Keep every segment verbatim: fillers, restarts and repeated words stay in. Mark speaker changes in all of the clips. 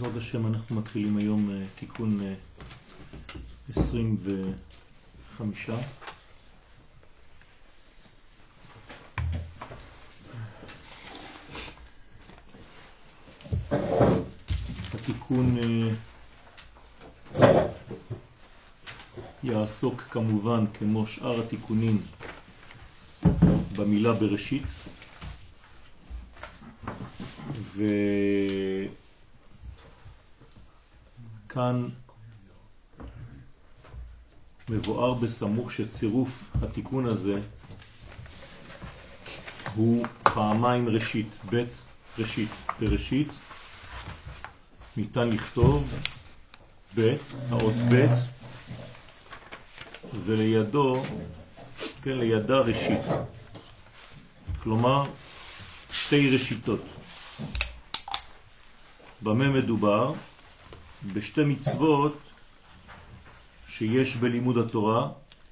Speaker 1: בעזרת השם אנחנו מתחילים היום תיקון עשרים וחמש. התיקון יעסוק כמובן כמו שאר התיקונים במילה בראשית, וכאן מבואר בסמוך שצירוף התיקון הזה הוא פעמיים ראשית, בית ראשית. בראשית ניתן לכתוב בית, האות בית, ולידו, כן, לידה ראשית. כלומר, שתי ראשיתות. במה מדובר? בשתי מצוות שיש בלימוד התורה,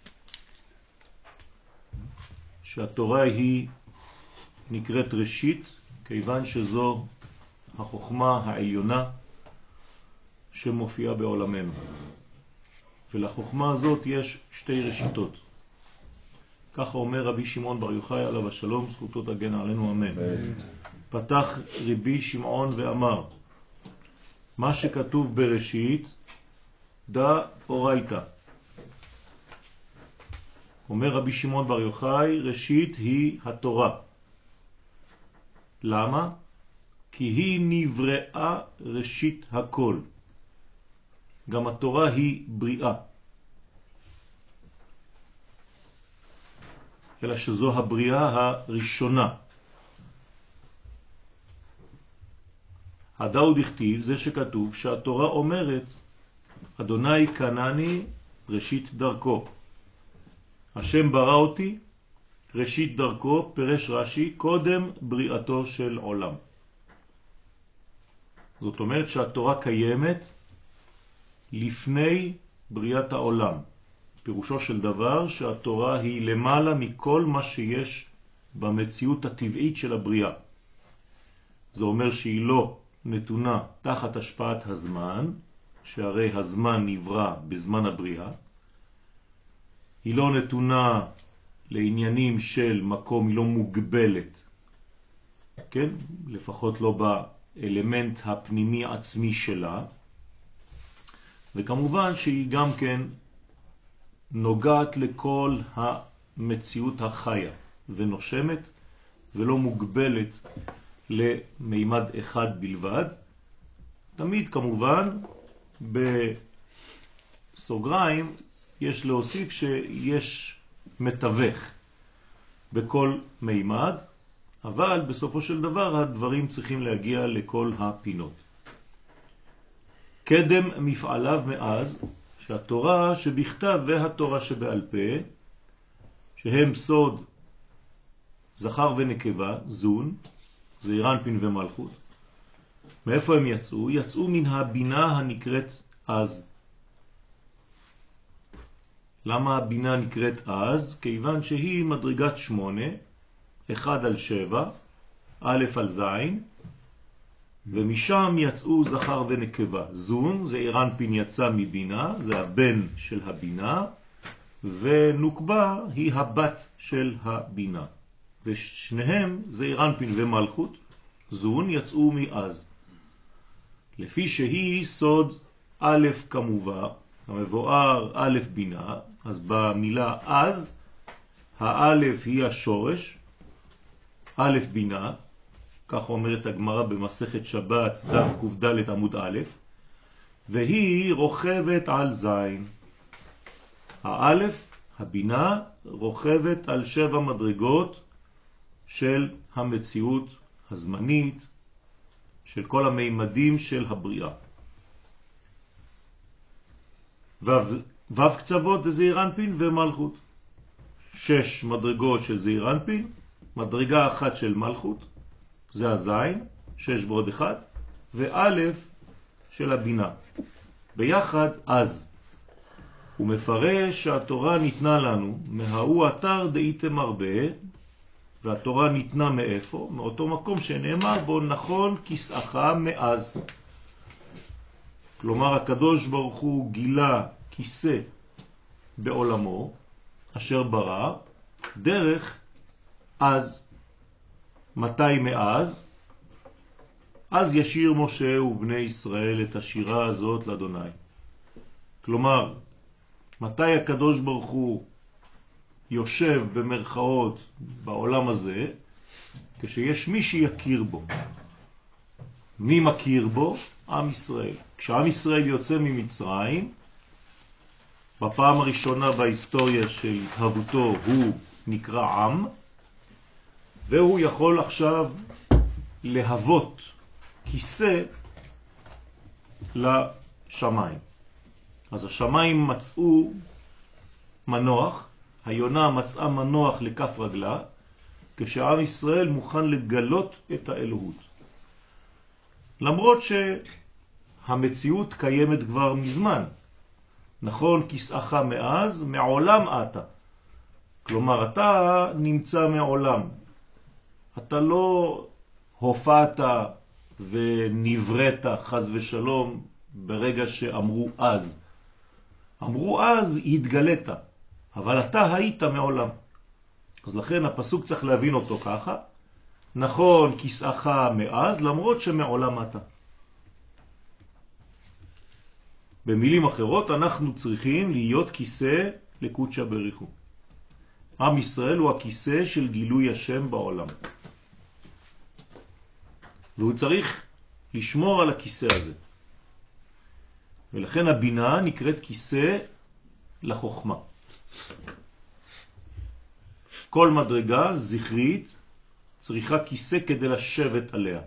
Speaker 1: שהתורה היא נקראת ראשית, כיוון שזו החוכמה העליונה שמופיעה בעולמנו. ולחוכמה הזאת יש שתי ראשיתות. ככה אומר רבי שמעון בר יוחאי עליו השלום, זכותו תגן עלינו, אמן. פתח רבי שמעון ואמר, מה שכתוב בראשית דא אורייתא. אומר רבי שמעון בר יוחאי, ראשית היא התורה. למה? כי היא נבראה ראשית הכל. גם התורה היא בריאה. אלא שזו הבריאה הראשונה. הדאו דכתיב, זה שכתוב שהתורה אומרת, אדוני קנני ראשית דרכו. השם ברא אותי, ראשית דרכו, פרש רש"י, קודם בריאתו של עולם. זאת אומרת שהתורה קיימת לפני בריאת העולם. פירושו של דבר שהתורה היא למעלה מכל מה שיש במציאות הטבעית של הבריאה. זה אומר שהיא לא נתונה תחת השפעת הזמן, שהרי הזמן נברא בזמן הבריאה. היא לא נתונה לעניינים של מקום, היא לא מוגבלת. כן? לפחות לא באלמנט הפנימי עצמי שלה. וכמובן שהיא גם כן נוגעת לכל המציאות החיה ונושמת ולא מוגבלת למימד אחד בלבד. תמיד כמובן בסוגריים יש להוסיף שיש מתווך בכל מימד, אבל בסופו של דבר הדברים צריכים להגיע לכל הפינות. קדם מפעליו מאז שהתורה שבכתב והתורה שבעל פה, שהם סוד זכר ונקבה, זון, זעיר אנפין ומלכות. מאיפה הם יצאו? יצאו מן הבינה הנקראת אז. למה הבינה נקראת אז? כיוון שהיא מדרגת שמונה, אחד על שבע, א' על זין, ומשם יצאו זכר ונקבה. זון, זעיר אנפין יצא מבינה, זה הבן של הבינה, ונוקבה היא הבת של הבינה. ושניהם, זעיר אנפין ומלכות, זון, יצאו מאז. לפי שהיא סוד א' כמובן, המבואר א' בינה, אז במילה אז, האלף היא השורש, א' בינה, כך אומרת הגמרא במסכת שבת, דף קד עמוד א', והיא רוכבת על זין. האלף, הבינה, רוכבת על שבע מדרגות של המציאות הזמנית, של כל המימדים של הבריאה. וו קצוות זה זעיר אנפין ומלכות. שש מדרגות של זעיר אנפין, מדרגה אחת של מלכות, זה הזין, שש ועוד אחד, ואלף של הבינה. ביחד אז. הוא מפרש שהתורה ניתנה לנו, מההוא אתר דאיתם הרבה, והתורה ניתנה מאיפה? מאותו מקום שנאמר בו נכון כסאך מאז. כלומר הקדוש ברוך הוא גילה כיסא בעולמו אשר ברא דרך אז. מתי מאז? אז ישיר משה ובני ישראל את השירה הזאת לאדוני. כלומר, מתי הקדוש ברוך הוא יושב במרכאות בעולם הזה? כשיש מי שיכיר בו. מי מכיר בו? עם ישראל. כשעם ישראל יוצא ממצרים, בפעם הראשונה בהיסטוריה של התהוותו הוא נקרא עם, והוא יכול עכשיו להוות כיסא לשמיים. אז השמיים מצאו מנוח, היונה מצאה מנוח לכף רגלה, כשעם ישראל מוכן לגלות את האלוהות. למרות שהמציאות קיימת כבר מזמן. נכון, כיסאך מאז, מעולם אתה. כלומר, אתה נמצא מעולם. אתה לא הופעת ונבראת חז ושלום ברגע שאמרו אז. אמרו אז התגלת, אבל אתה היית מעולם. אז לכן הפסוק צריך להבין אותו ככה. נכון, כיסאך מאז, למרות שמעולם אתה. במילים אחרות, אנחנו צריכים להיות כיסא לקודשא בריחו. עם ישראל הוא הכיסא של גילוי השם בעולם. והוא צריך לשמור על הכיסא הזה. ולכן הבינה נקראת כיסא לחוכמה. כל מדרגה זכרית צריכה כיסא כדי לשבת עליה.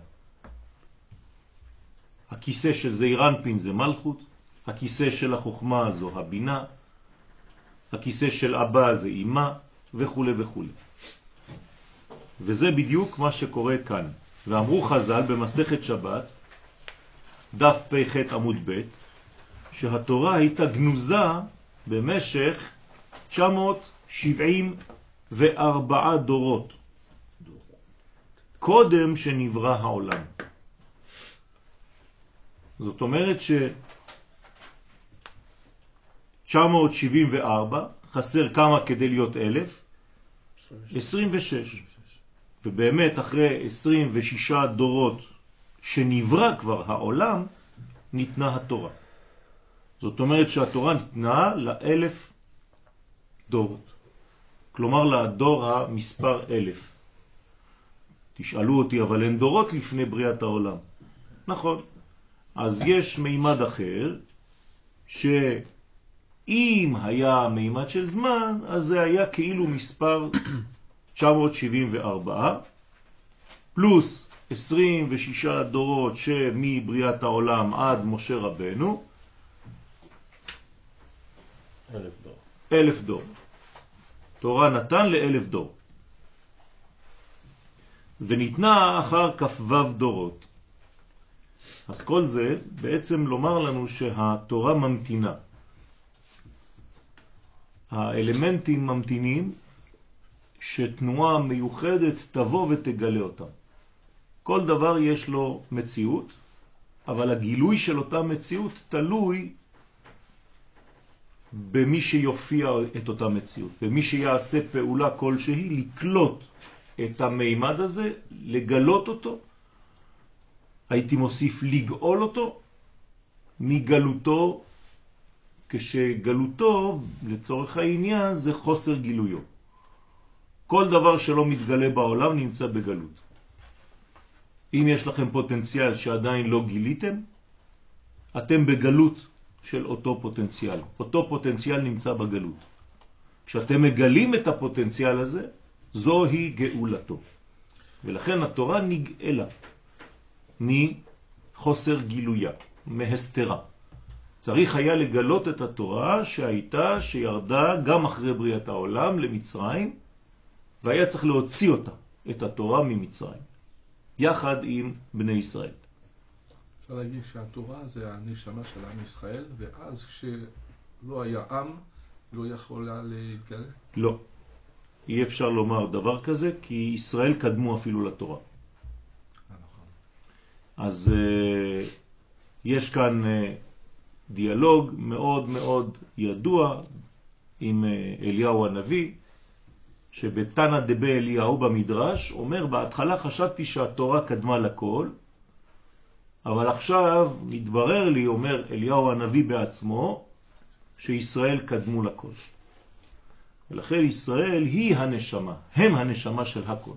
Speaker 1: הכיסא של זעיר אנפין זה מלכות, הכיסא של החוכמה זו הבינה, הכיסא של אבא זה אמא וכו' וכו'. וזה בדיוק מה שקורה כאן. ואמרו חז"ל במסכת שבת, דף פ"ח עמוד ב', שהתורה הייתה גנוזה במשך תשע מאות שבעים וארבע דורות. קודם שנברא העולם. זאת אומרת ש-תשע מאות שבעים וארבע חסר כמה כדי להיות אלף? עשרים ושש. ובאמת אחרי עשרים ושישה דורות שנברא כבר העולם, ניתנה התורה. זאת אומרת שהתורה ניתנה לאלף דורות. כלומר לדור המספר אלף. תשאלו אותי, אבל אין דורות לפני בריאת העולם. נכון. אז יש מימד אחר, שאם היה מימד של זמן, אז זה היה כאילו מספר תשע מאות שבעים וארבע, פלוס עשרים ושישה דורות שמבריאת העולם עד משה רבנו,
Speaker 2: אלף דור.
Speaker 1: אלף דור. תורה נתן לאלף דור. וניתנה אחר כ"ו דורות. אז כל זה בעצם לומר לנו שהתורה ממתינה. האלמנטים ממתינים שתנועה מיוחדת תבוא ותגלה אותם. כל דבר יש לו מציאות, אבל הגילוי של אותה מציאות תלוי במי שיופיע את אותה מציאות, במי שיעשה פעולה כלשהי לקלוט את המימד הזה, לגלות אותו, הייתי מוסיף לגאול אותו מגלותו, כשגלותו לצורך העניין זה חוסר גילויו. כל דבר שלא מתגלה בעולם נמצא בגלות. אם יש לכם פוטנציאל שעדיין לא גיליתם, אתם בגלות של אותו פוטנציאל. אותו פוטנציאל נמצא בגלות. כשאתם מגלים את הפוטנציאל הזה, זוהי גאולתו. ולכן התורה נגאלה מחוסר גילויה, מהסתרה. צריך היה לגלות את התורה שהייתה, שירדה גם אחרי בריאת העולם למצרים, והיה צריך להוציא אותה, את התורה ממצרים, יחד עם בני ישראל.
Speaker 3: אפשר להגיד שהתורה זה הנשמה של עם ישראל, ואז כשלא היה עם, לא יכולה להתגלה?
Speaker 1: לא. אי אפשר לומר דבר כזה, כי ישראל קדמו אפילו לתורה.
Speaker 3: נכון.
Speaker 1: אז uh, יש כאן uh, דיאלוג מאוד מאוד ידוע עם אליהו הנביא, שבתנא דבי אליהו במדרש אומר, בהתחלה חשבתי שהתורה קדמה לכל, אבל עכשיו מתברר לי, אומר אליהו הנביא בעצמו, שישראל קדמו לכל. ולכן ישראל היא הנשמה, הם הנשמה של הכל.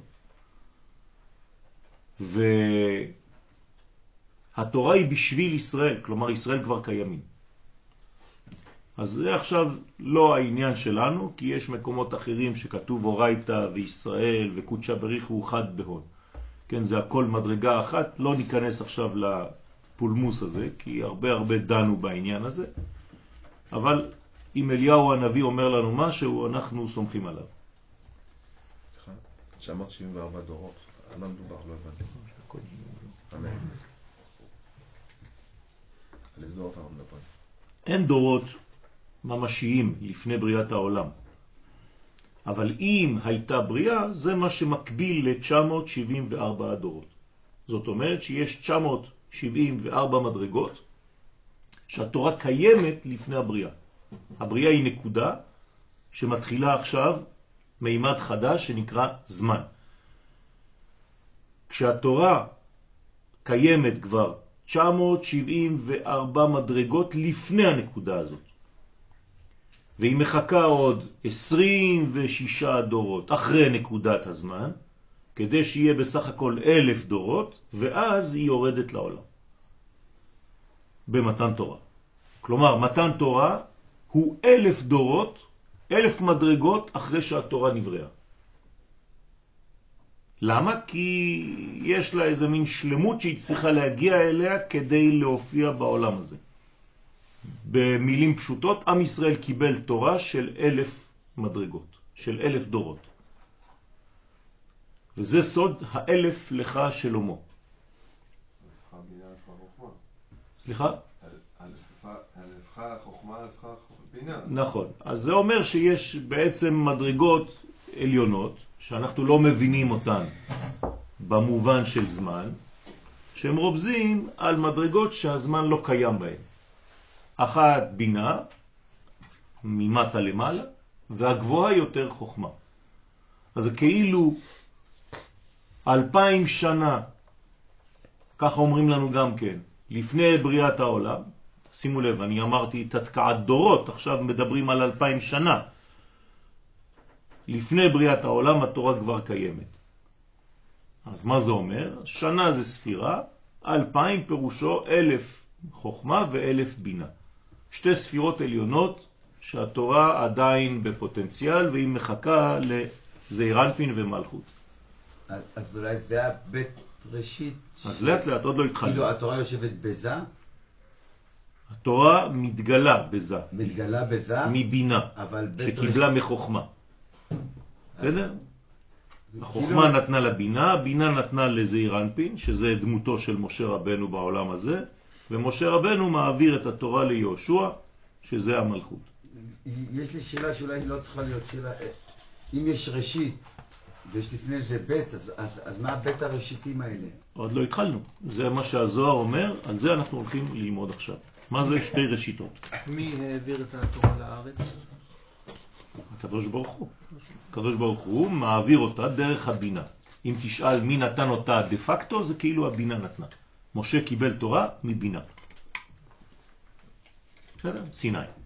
Speaker 1: והתורה היא בשביל ישראל, כלומר ישראל כבר קיימים. אז זה עכשיו לא העניין שלנו, כי יש מקומות אחרים שכתוב אורייתא וישראל וקודשא בריך הוא חד בהון. כן, זה הכל מדרגה אחת, לא ניכנס עכשיו לפולמוס הזה, כי הרבה הרבה דנו בעניין הזה, אבל אם אליהו הנביא אומר לנו משהו, אנחנו סומכים עליו.
Speaker 2: סליחה, שאמרת שבעים וארבע דורות, על מה מדובר? לא הבנתי. אמן. על איזה דורות אנחנו מדברים?
Speaker 1: אין דורות ממשיים לפני בריאת העולם. אבל אם הייתה בריאה, זה מה שמקביל ל-תשע מאות שבעים וארבע דורות. זאת אומרת שיש תשע מאות שבעים וארבע מדרגות שהתורה קיימת לפני הבריאה. הבריאה היא נקודה שמתחילה עכשיו מימד חדש שנקרא זמן. כשהתורה קיימת כבר תשע מאות שבעים וארבע מדרגות לפני הנקודה הזאת. והיא מחכה עוד עשרים ושישה דורות אחרי נקודת הזמן, כדי שיהיה בסך הכל אלף דורות, ואז היא יורדת לעולם. במתן תורה. כלומר, מתן תורה הוא אלף דורות, אלף מדרגות אחרי שהתורה נבראה. למה? כי יש לה איזה מין שלמות שהיא צריכה להגיע אליה כדי להופיע בעולם הזה. במילים פשוטות, עם ישראל קיבל תורה של אלף מדרגות, של אלף דורות. וזה סוד האלף לך שלמה. סליחה?
Speaker 4: אלפך חוכמה, אלפך בינה.
Speaker 1: נכון. אז זה אומר שיש בעצם מדרגות עליונות, שאנחנו לא מבינים אותן במובן של זמן, שהם רובזים על מדרגות שהזמן לא קיים בהן. אחת בינה, ממטה למעלה, והגבוהה יותר חוכמה. אז זה כאילו אלפיים שנה, ככה אומרים לנו גם כן, לפני בריאת העולם, שימו לב, אני אמרתי תתקעת דורות, עכשיו מדברים על אלפיים שנה. לפני בריאת העולם התורה כבר קיימת. אז מה זה אומר? שנה זה ספירה, אלפיים פירושו אלף חוכמה ואלף בינה. שתי ספירות עליונות שהתורה עדיין בפוטנציאל והיא מחכה לזעיר אנפין ומלכות.
Speaker 5: אז אולי זה הבית ראשית.
Speaker 1: אז לאט לאט עוד לא התחלנו.
Speaker 5: כאילו התורה יושבת בזה?
Speaker 1: התורה מתגלה בזה.
Speaker 5: מתגלה בזה?
Speaker 1: מבינה. שקיבלה מחוכמה. בסדר? החוכמה נתנה לבינה, בינה נתנה לזעיר אנפין, שזה דמותו של משה רבנו בעולם הזה, ומשה רבנו מעביר את התורה ליהושע, שזה המלכות.
Speaker 5: יש לי שאלה שאולי היא לא צריכה להיות שאלה, אם יש ראשית ויש לפני זה בית, אז, אז, אז מה הבית הראשיתים האלה?
Speaker 1: עוד לא התחלנו. זה מה שהזוהר אומר, על זה אנחנו הולכים ללמוד עכשיו. מה זה שתי ראשיתות?
Speaker 3: מי העביר את התורה לארץ?
Speaker 1: הקדוש ברוך הוא. הקדוש ברוך הוא מעביר אותה דרך הבינה. אם תשאל מי נתן אותה דה פקטו, זה כאילו הבינה נתנה. משה קיבל תורה מבינה. בסדר? סיני.
Speaker 4: עכשיו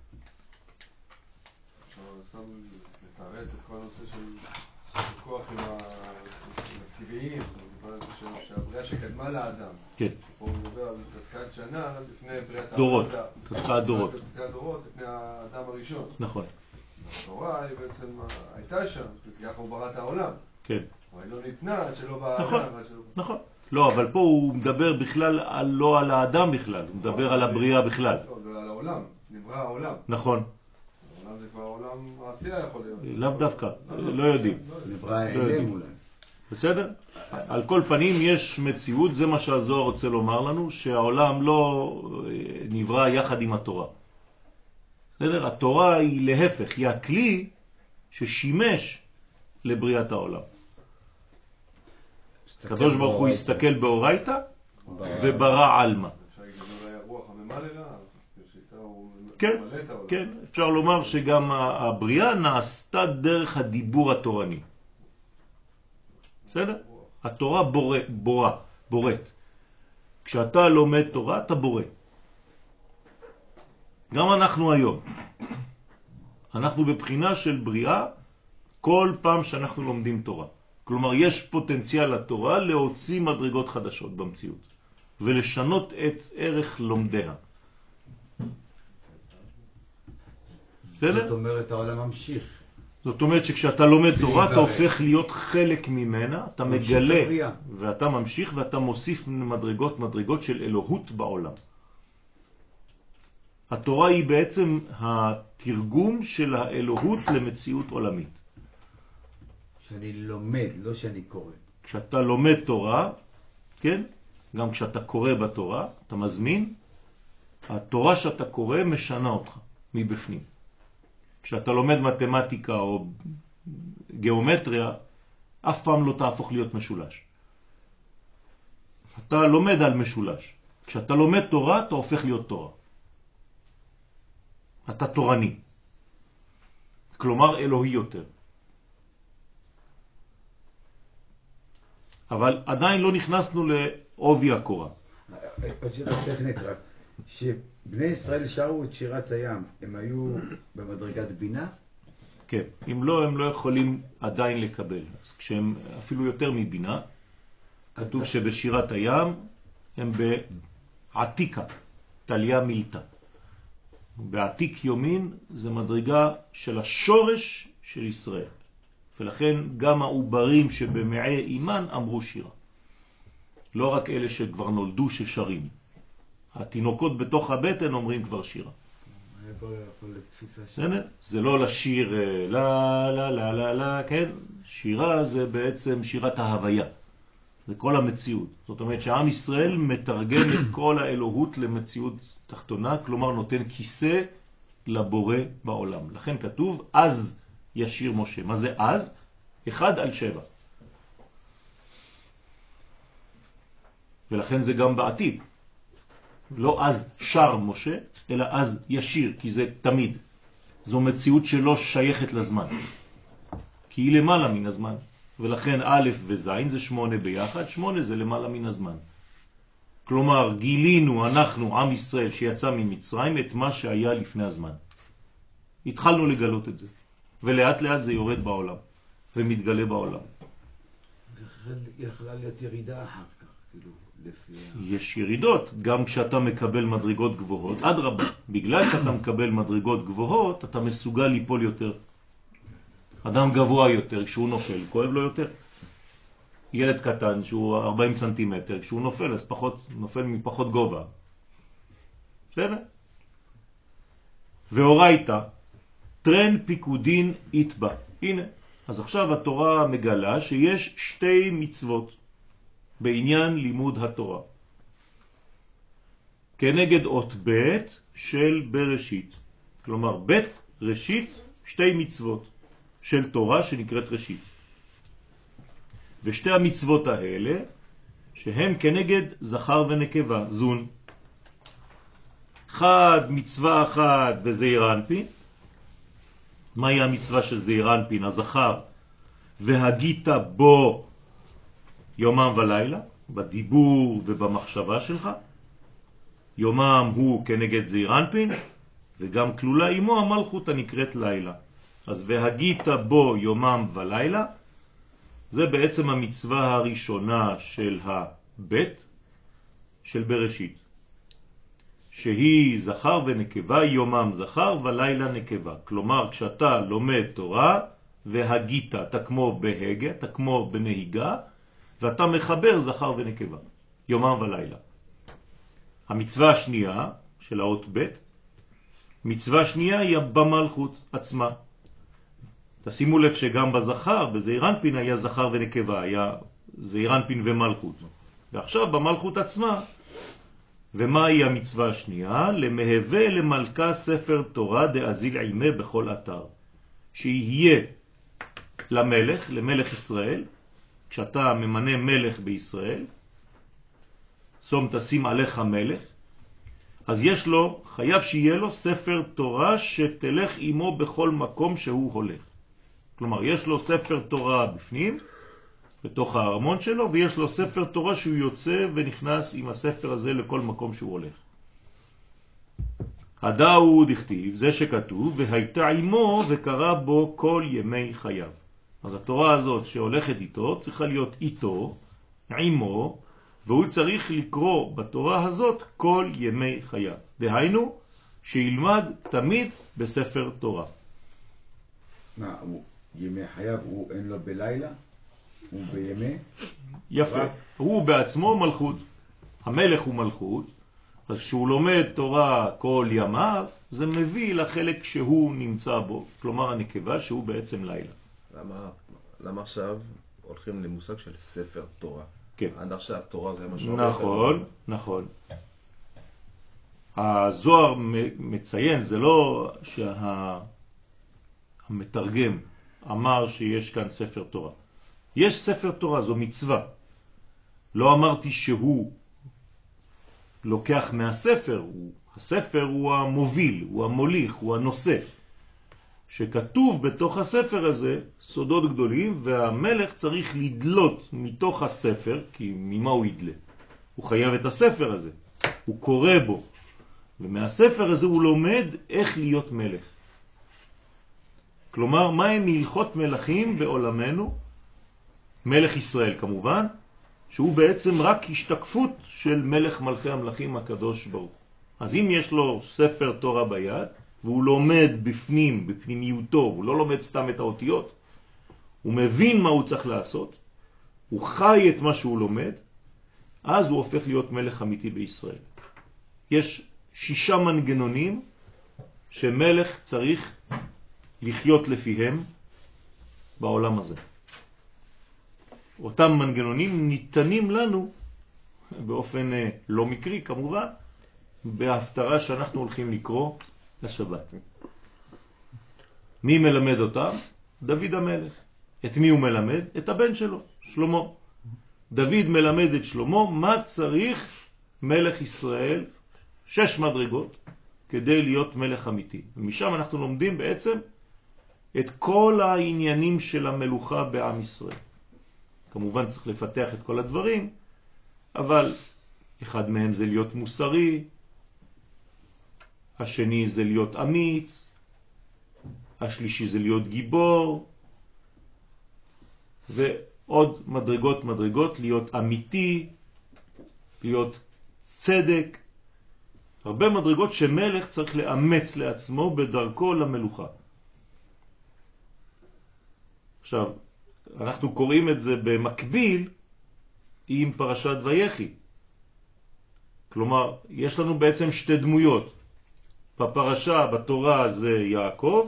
Speaker 4: סתם לתארץ את כל הנושא של כוח עם הטבעיים, שהבריאה שקדמה לאדם.
Speaker 1: כן.
Speaker 4: פה הוא מדבר על תתקעת שנה לפני בריאת האדם.
Speaker 1: דורות. תתקעת דורות.
Speaker 4: תתקעת דורות לפני האדם הראשון.
Speaker 1: נכון.
Speaker 4: התורה היא בעצם הייתה שם, כי אנחנו ברא את העולם.
Speaker 1: כן.
Speaker 4: אבל היא לא ניתנה עד שלא בא האדם.
Speaker 1: נכון, נכון. לא, אבל פה הוא מדבר בכלל על, לא על האדם בכלל, הוא מדבר על הבריאה בכלל.
Speaker 4: לא, זה על העולם, נברא העולם.
Speaker 1: נכון.
Speaker 4: העולם זה כבר עולם העשייה יכול להיות.
Speaker 1: לאו דווקא, לא יודעים.
Speaker 5: נברא האלם אולי.
Speaker 1: בסדר? על כל פנים יש מציאות, זה מה שהזוהר רוצה לומר לנו, שהעולם לא נברא יחד עם התורה. בסדר? התורה היא להפך, היא הכלי ששימש לבריאת העולם. הקדוש ברוך הוא הסתכל באורייתא וברא עלמא.
Speaker 4: אפשר להגיד, זה לא היה רוח הממלא לה,
Speaker 1: כן,
Speaker 4: מלא את העולם.
Speaker 1: כן, אפשר לומר שגם הבריאה נעשתה דרך הדיבור התורני. בסדר? התורה בורא, בורא, בוראת. כשאתה לומד תורה, אתה בורא. גם אנחנו היום. אנחנו בבחינה של בריאה כל פעם שאנחנו לומדים תורה. כלומר, יש פוטנציאל לתורה להוציא מדרגות חדשות במציאות, ולשנות את ערך לומדיה. בסדר?
Speaker 5: זאת אומרת, העולם ממשיך.
Speaker 1: זאת אומרת שכשאתה לומד תורה, אתה
Speaker 5: להתברך.
Speaker 1: הופך להיות חלק ממנה, אתה
Speaker 5: ממשיך
Speaker 1: מגלה,
Speaker 5: בבריאה.
Speaker 1: ואתה ממשיך ואתה מוסיף מדרגות, מדרגות של אלוהות בעולם. התורה היא בעצם התרגום של האלוהות למציאות עולמית.
Speaker 5: שאני לומד, לא שאני קורא.
Speaker 1: כשאתה לומד תורה, כן? גם כשאתה קורא בתורה, אתה מזמין, התורה שאתה קורא משנה אותך מבפנים. כשאתה לומד מתמטיקה או גיאומטריה, אף פעם לא תהפוך להיות משולש. אתה לומד על משולש. כשאתה לומד תורה, אתה הופך להיות תורה. אתה תורני. כלומר, אלוהי יותר. אבל עדיין לא נכנסנו לעובי הקורה.
Speaker 5: עוד שאלה טכנית רק, שבני ישראל שרו את שירת הים, הם היו במדרגת בינה?
Speaker 1: כן, אם לא, הם לא יכולים עדיין לקבל. אז כשהם אפילו יותר מבינה, כתוב שבשירת הים הם בעתיקה, תליה מילתא. בעתיק יומין זה מדרגה של השורש של ישראל. ולכן גם העוברים שבמעי אימן אמרו שירה. לא רק אלה שכבר נולדו ששרים. התינוקות בתוך הבטן אומרים כבר שירה. זה לא לשיר לה לה לה לה לה, כן? שירה זה בעצם שירת ההוויה. זה כל המציאות. זאת אומרת שהעם ישראל מתרגם את כל האלוהות למציאות תחתונה, כלומר נותן כיסא לבורא בעולם. לכן כתוב אז ישיר משה. מה זה אז? אחד על שבע. ולכן זה גם בעתיד. לא אז שר משה, אלא אז ישיר, כי זה תמיד. זו מציאות שלא שייכת לזמן. כי היא למעלה מן הזמן. ולכן א' וז' זה שמונה ביחד, שמונה זה למעלה מן הזמן. כלומר, גילינו אנחנו, עם ישראל שיצא ממצרים, את מה שהיה לפני הזמן. התחלנו לגלות את זה. ולאט לאט זה יורד בעולם, ומתגלה בעולם.
Speaker 5: זה יכלה להיות ירידה אחר כך, כאילו, לפי...
Speaker 1: יש ירידות, גם כשאתה מקבל מדרגות גבוהות, עד רבה. בגלל שאתה מקבל מדרגות גבוהות, אתה מסוגל ליפול יותר. אדם גבוה יותר, כשהוא נופל, כואב לו יותר. ילד קטן, שהוא ארבעים סנטימטר, כשהוא נופל, אז פחות, נופל מפחות גובה. בסדר? והורייתא, טרן פיקודין יתבע. הנה, אז עכשיו התורה מגלה שיש שתי מצוות בעניין לימוד התורה. כנגד אות ב' של בראשית. כלומר, ב' ראשית, שתי מצוות של תורה שנקראת ראשית. ושתי המצוות האלה, שהן כנגד זכר ונקבה, זון. חד, מצווה אחת בזעיר אנפין. מהי המצווה של זעיר אנפין? הזכר. והגית בו יומם ולילה, בדיבור ובמחשבה שלך. יומם הוא כנגד זעיר אנפין, וגם כלולה עמו המלכות הנקראת לילה. אז והגית בו יומם ולילה, זה בעצם המצווה הראשונה של הבית של בראשית. שהיא זכר ונקבה, יומם זכר ולילה נקבה. כלומר, כשאתה לומד תורה והגית, אתה כמו בהגה, אתה כמו בנהיגה, ואתה מחבר זכר ונקבה, יומם ולילה. המצווה השנייה של האות ב', מצווה שנייה היא במלכות עצמה. תשימו לב שגם בזכר, בזעיר אנפין היה זכר ונקבה, היה זעיר אנפין ומלכות. ועכשיו במלכות עצמה, ומהי המצווה השנייה? למהווה למלכה ספר תורה דאזיל עימה בכל אתר. שיהיה למלך, למלך ישראל, כשאתה ממנה מלך בישראל, שום תשים עליך מלך, אז יש לו, חייב שיהיה לו ספר תורה שתלך עמו בכל מקום שהוא הולך. כלומר, יש לו ספר תורה בפנים, בתוך הארמון שלו, ויש לו ספר תורה שהוא יוצא ונכנס עם הספר הזה לכל מקום שהוא הולך. הדאו דכתיב, זה שכתוב, והייתה עמו וקרא בו כל ימי חייו. אז התורה הזאת שהולכת איתו, צריכה להיות איתו, עמו, והוא צריך לקרוא בתורה הזאת כל ימי חייו. דהיינו, שילמד תמיד בספר תורה.
Speaker 5: מה, הוא ימי חייו, הוא אין לו בלילה? הוא בימי?
Speaker 1: יפה. רק... הוא בעצמו מלכות. המלך הוא מלכות. אז כשהוא לומד תורה כל ימיו, זה מביא לחלק שהוא נמצא בו. כלומר, הנקבה שהוא בעצם לילה.
Speaker 2: למה, למה עכשיו הולכים למושג של ספר תורה?
Speaker 1: כן.
Speaker 2: עד עכשיו תורה זה משהו...
Speaker 1: נכון, נכון. הזוהר מציין, זה לא שהמתרגם אמר שיש כאן ספר תורה. יש ספר תורה, זו מצווה. לא אמרתי שהוא לוקח מהספר, הוא, הספר הוא המוביל, הוא המוליך, הוא הנושא. שכתוב בתוך הספר הזה סודות גדולים, והמלך צריך לדלות מתוך הספר, כי ממה הוא ידלה? הוא חייב את הספר הזה, הוא קורא בו, ומהספר הזה הוא לומד איך להיות מלך. כלומר, מה הם הלכות מלכים בעולמנו? מלך ישראל כמובן, שהוא בעצם רק השתקפות של מלך מלכי המלכים הקדוש ברוך. אז אם יש לו ספר תורה ביד, והוא לומד בפנים, בפנימיותו, הוא לא לומד סתם את האותיות, הוא מבין מה הוא צריך לעשות, הוא חי את מה שהוא לומד, אז הוא הופך להיות מלך אמיתי בישראל. יש שישה מנגנונים שמלך צריך לחיות לפיהם בעולם הזה. אותם מנגנונים ניתנים לנו באופן לא מקרי כמובן, בהפטרה שאנחנו הולכים לקרוא לשבת. מי מלמד אותם? דוד המלך. את מי הוא מלמד? את הבן שלו, שלמה. דוד מלמד את שלמה מה צריך מלך ישראל, שש מדרגות, כדי להיות מלך אמיתי. ומשם אנחנו לומדים בעצם את כל העניינים של המלוכה בעם ישראל. כמובן צריך לפתח את כל הדברים, אבל אחד מהם זה להיות מוסרי, השני זה להיות אמיץ, השלישי זה להיות גיבור, ועוד מדרגות מדרגות, להיות אמיתי, להיות צדק, הרבה מדרגות שמלך צריך לאמץ לעצמו בדרכו למלוכה. עכשיו, אנחנו קוראים את זה במקביל עם פרשת ויחי. כלומר, יש לנו בעצם שתי דמויות. בפרשה, בתורה זה יעקב,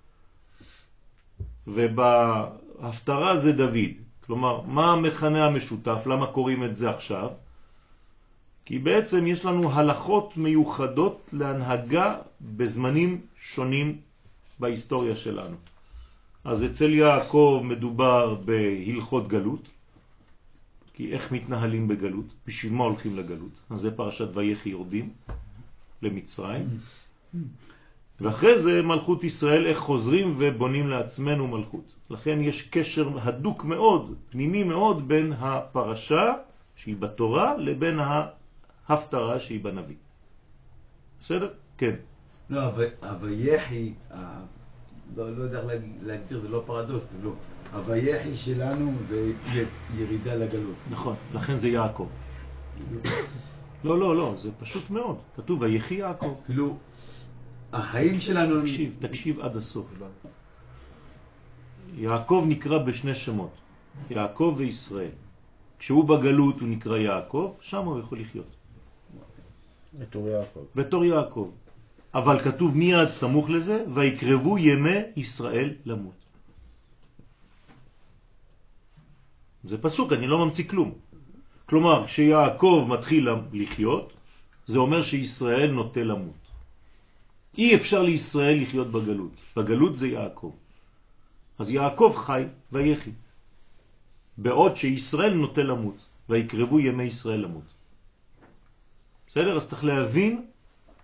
Speaker 1: ובהפטרה זה דוד. כלומר, מה המכנה המשותף? למה קוראים את זה עכשיו? כי בעצם יש לנו הלכות מיוחדות להנהגה בזמנים שונים בהיסטוריה שלנו. אז אצל יעקב מדובר בהלכות גלות, כי איך מתנהלים בגלות? בשביל מה הולכים לגלות? אז זה פרשת ויחי יורדים למצרים. ואחרי זה מלכות ישראל, איך חוזרים ובונים לעצמנו מלכות. לכן יש קשר הדוק מאוד, פנימי מאוד, בין הפרשה שהיא בתורה לבין ההפטרה שהיא בנביא. בסדר? כן.
Speaker 5: לא, הויחי, לא, לא יודע להגדיר, זה לא פרדוס, זה לא. הויחי שלנו זה ירידה לגלות.
Speaker 1: נכון, לכן זה יעקב. לא, לא, לא, זה פשוט מאוד. כתוב, ויחי יעקב.
Speaker 5: כאילו, החיים שלנו...
Speaker 1: תקשיב, תקשיב עד הסוף. יעקב נקרא בשני שמות, יעקב וישראל. כשהוא בגלות הוא נקרא יעקב, שם הוא יכול לחיות.
Speaker 6: בתור יעקב.
Speaker 1: בתור יעקב. אבל כתוב מיד סמוך לזה, ויקרבו ימי ישראל למות. זה פסוק, אני לא ממציא כלום. כלומר, כשיעקב מתחיל לחיות, זה אומר שישראל נוטה למות. אי אפשר לישראל לחיות בגלות. בגלות זה יעקב. אז יעקב חי ויחי. בעוד שישראל נוטה למות, ויקרבו ימי ישראל למות. בסדר? אז צריך להבין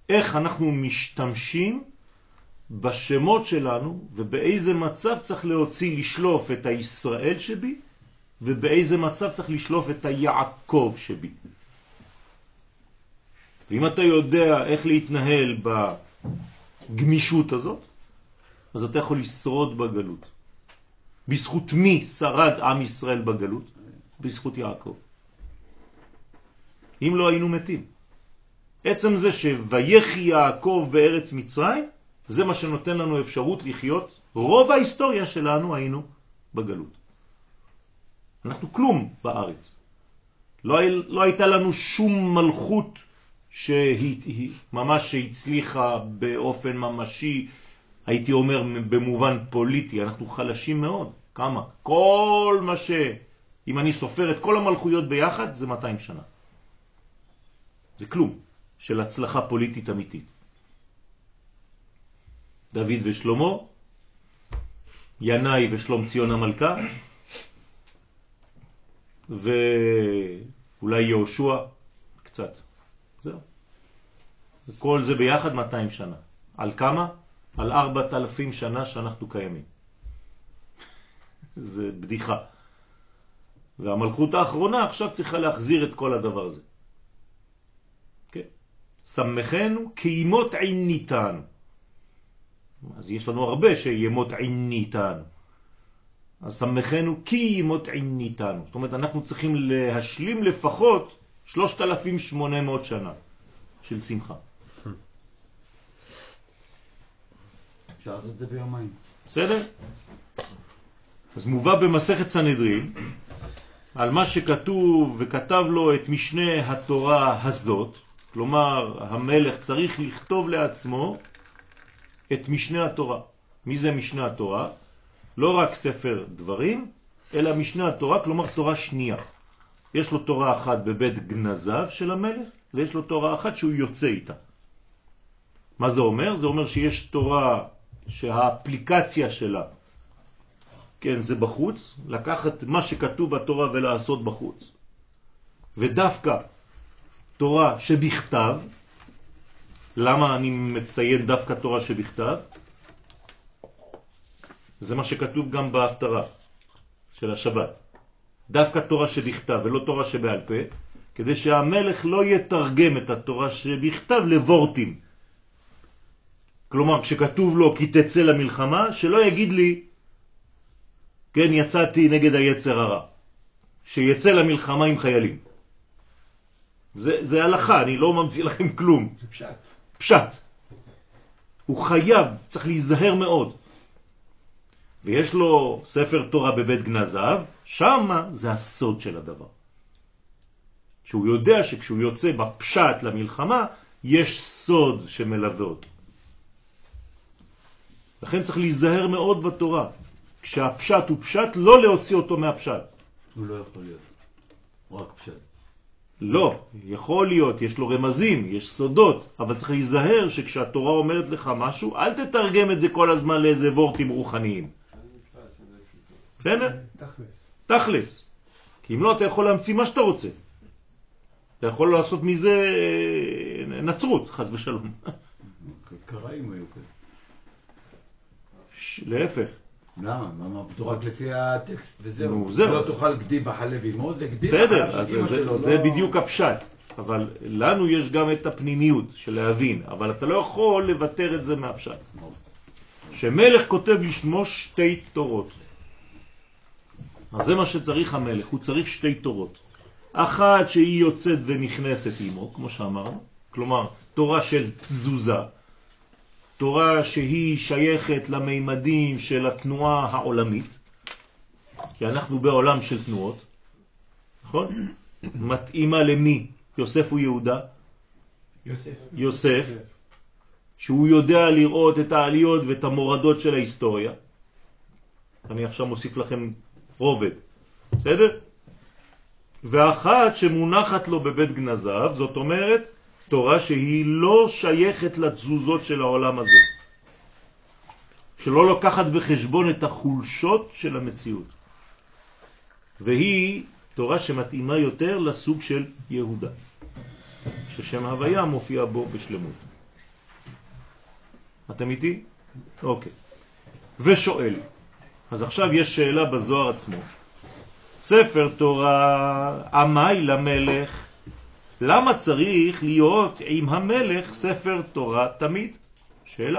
Speaker 1: איך אנחנו משתמשים בשמות שלנו ובאיזה מצב צריך להוציא לשלוף את הישראל שבי ובאיזה מצב צריך לשלוף את היעקב שבי. ואם אתה יודע איך להתנהל בגמישות הזאת, אז אתה יכול לשרוד בגלות. בזכות מי שרד עם ישראל בגלות? בזכות יעקב. אם לא היינו מתים. עצם זה שויחי יעקב בארץ מצרים, זה מה שנותן לנו אפשרות לחיות. רוב ההיסטוריה שלנו היינו בגלות. אנחנו כלום בארץ. לא, לא הייתה לנו שום מלכות שהיא ממש הצליחה באופן ממשי, הייתי אומר במובן פוליטי. אנחנו חלשים מאוד. כמה? כל מה ש... אם אני סופר את כל המלכויות ביחד, זה מאתיים שנה. זה כלום של הצלחה פוליטית אמיתית. דוד ושלמה, ינאי ושלום ציון המלכה, ואולי יהושע קצת. זהו. כל זה ביחד מאתיים שנה. על כמה? על ארבעת אלפים שנה שאנחנו קיימים. זה בדיחה. והמלכות האחרונה עכשיו צריכה להחזיר את כל הדבר הזה. כן? סמכנו כימות עיניתנו. אז יש לנו הרבה שימות עיניתנו. אז סמכנו כימות עיניתנו. זאת אומרת, אנחנו צריכים להשלים לפחות שלושת אלפים ושמונה מאות שנה של שמחה.
Speaker 5: אפשר לעשות את זה ביומיים.
Speaker 1: בסדר? אז מובא במסכת סנהדרין על מה שכתוב וכתב לו את משנה התורה הזאת, כלומר המלך צריך לכתוב לעצמו את משנה התורה. מי זה משנה התורה? לא רק ספר דברים, אלא משנה התורה, כלומר תורה שנייה. יש לו תורה אחת בבית גנזיו של המלך, ויש לו תורה אחת שהוא יוצא איתה. מה זה אומר? זה אומר שיש תורה שהאפליקציה שלה, כן, זה בחוץ, לקחת מה שכתוב בתורה ולעשות בחוץ. ודווקא תורה שבכתב, למה אני מציין דווקא תורה שבכתב? זה מה שכתוב גם בהפטרה של השבת. דווקא תורה שבכתב ולא תורה שבעל פה, כדי שהמלך לא יתרגם את התורה שבכתב לבורטים. כלומר, כשכתוב לו כי תצא למלחמה, שלא יגיד לי, כן, יצאתי נגד היצר הרע. שיצא למלחמה עם חיילים. זה, זה הלכה, אני לא ממציא לכם כלום.
Speaker 3: זה פשט.
Speaker 1: פשט. הוא חייב, צריך להיזהר מאוד. ויש לו ספר תורה בבית גנזיו, שם זה הסוד של הדבר. שהוא יודע שכשהוא יוצא בפשט למלחמה, יש סוד שמלווה אותו. לכן צריך להיזהר מאוד בתורה. כשהפשט הוא פשט, לא להוציא אותו מהפשט.
Speaker 5: הוא לא יכול להיות. הוא רק פשט.
Speaker 1: לא, יכול להיות, יש לו רמזים, יש סודות, אבל צריך להיזהר שכשהתורה אומרת לך משהו, אל תתרגם את זה כל הזמן לאיזה וורטים רוחניים. בסדר?
Speaker 3: תכלס.
Speaker 1: תכלס. כי אם לא, אתה יכול להמציא מה שאתה רוצה. אתה יכול לעשות מזה נצרות, חס ושלום.
Speaker 5: קראים היו כאלה.
Speaker 1: להפך.
Speaker 5: למה? מה עבדו רק לפי הטקסט וזהו.
Speaker 1: נו, זהו.
Speaker 5: לא תאכל גדי בחלב אימו, זה גדי
Speaker 1: בסדר,
Speaker 5: בחלב
Speaker 1: אז
Speaker 5: של אמא
Speaker 1: זה,
Speaker 5: שלו.
Speaker 1: זה
Speaker 5: לא...
Speaker 1: בדיוק הפשט. אבל לנו יש גם את הפנימיות של להבין, אבל אתה לא יכול לוותר את זה מהפשט. שמלך כותב לשמו שתי תורות. אז זה מה שצריך המלך, הוא צריך שתי תורות. אחת שהיא יוצאת ונכנסת עמו, כמו שאמרנו, כלומר תורה של תזוזה, תורה שהיא שייכת למימדים של התנועה העולמית, כי אנחנו בעולם של תנועות, נכון? מתאימה למי? יוסף הוא יהודה?
Speaker 3: יוסף.
Speaker 1: יוסף, שהוא יודע לראות את העליות ואת המורדות של ההיסטוריה. אני עכשיו מוסיף לכם רובד, בסדר? ואחת שמונחת לו בבית גנזיו, זאת אומרת, תורה שהיא לא שייכת לתזוזות של העולם הזה. שלא לוקחת בחשבון את החולשות של המציאות. והיא תורה שמתאימה יותר לסוג של יהודה. ששם הוויה מופיע בו בשלמות. אתם איתי? אוקיי. ושואל. אז עכשיו יש שאלה בזוהר עצמו. ספר תורה עמי למלך, למה צריך להיות עם המלך ספר תורה תמיד? שאלה.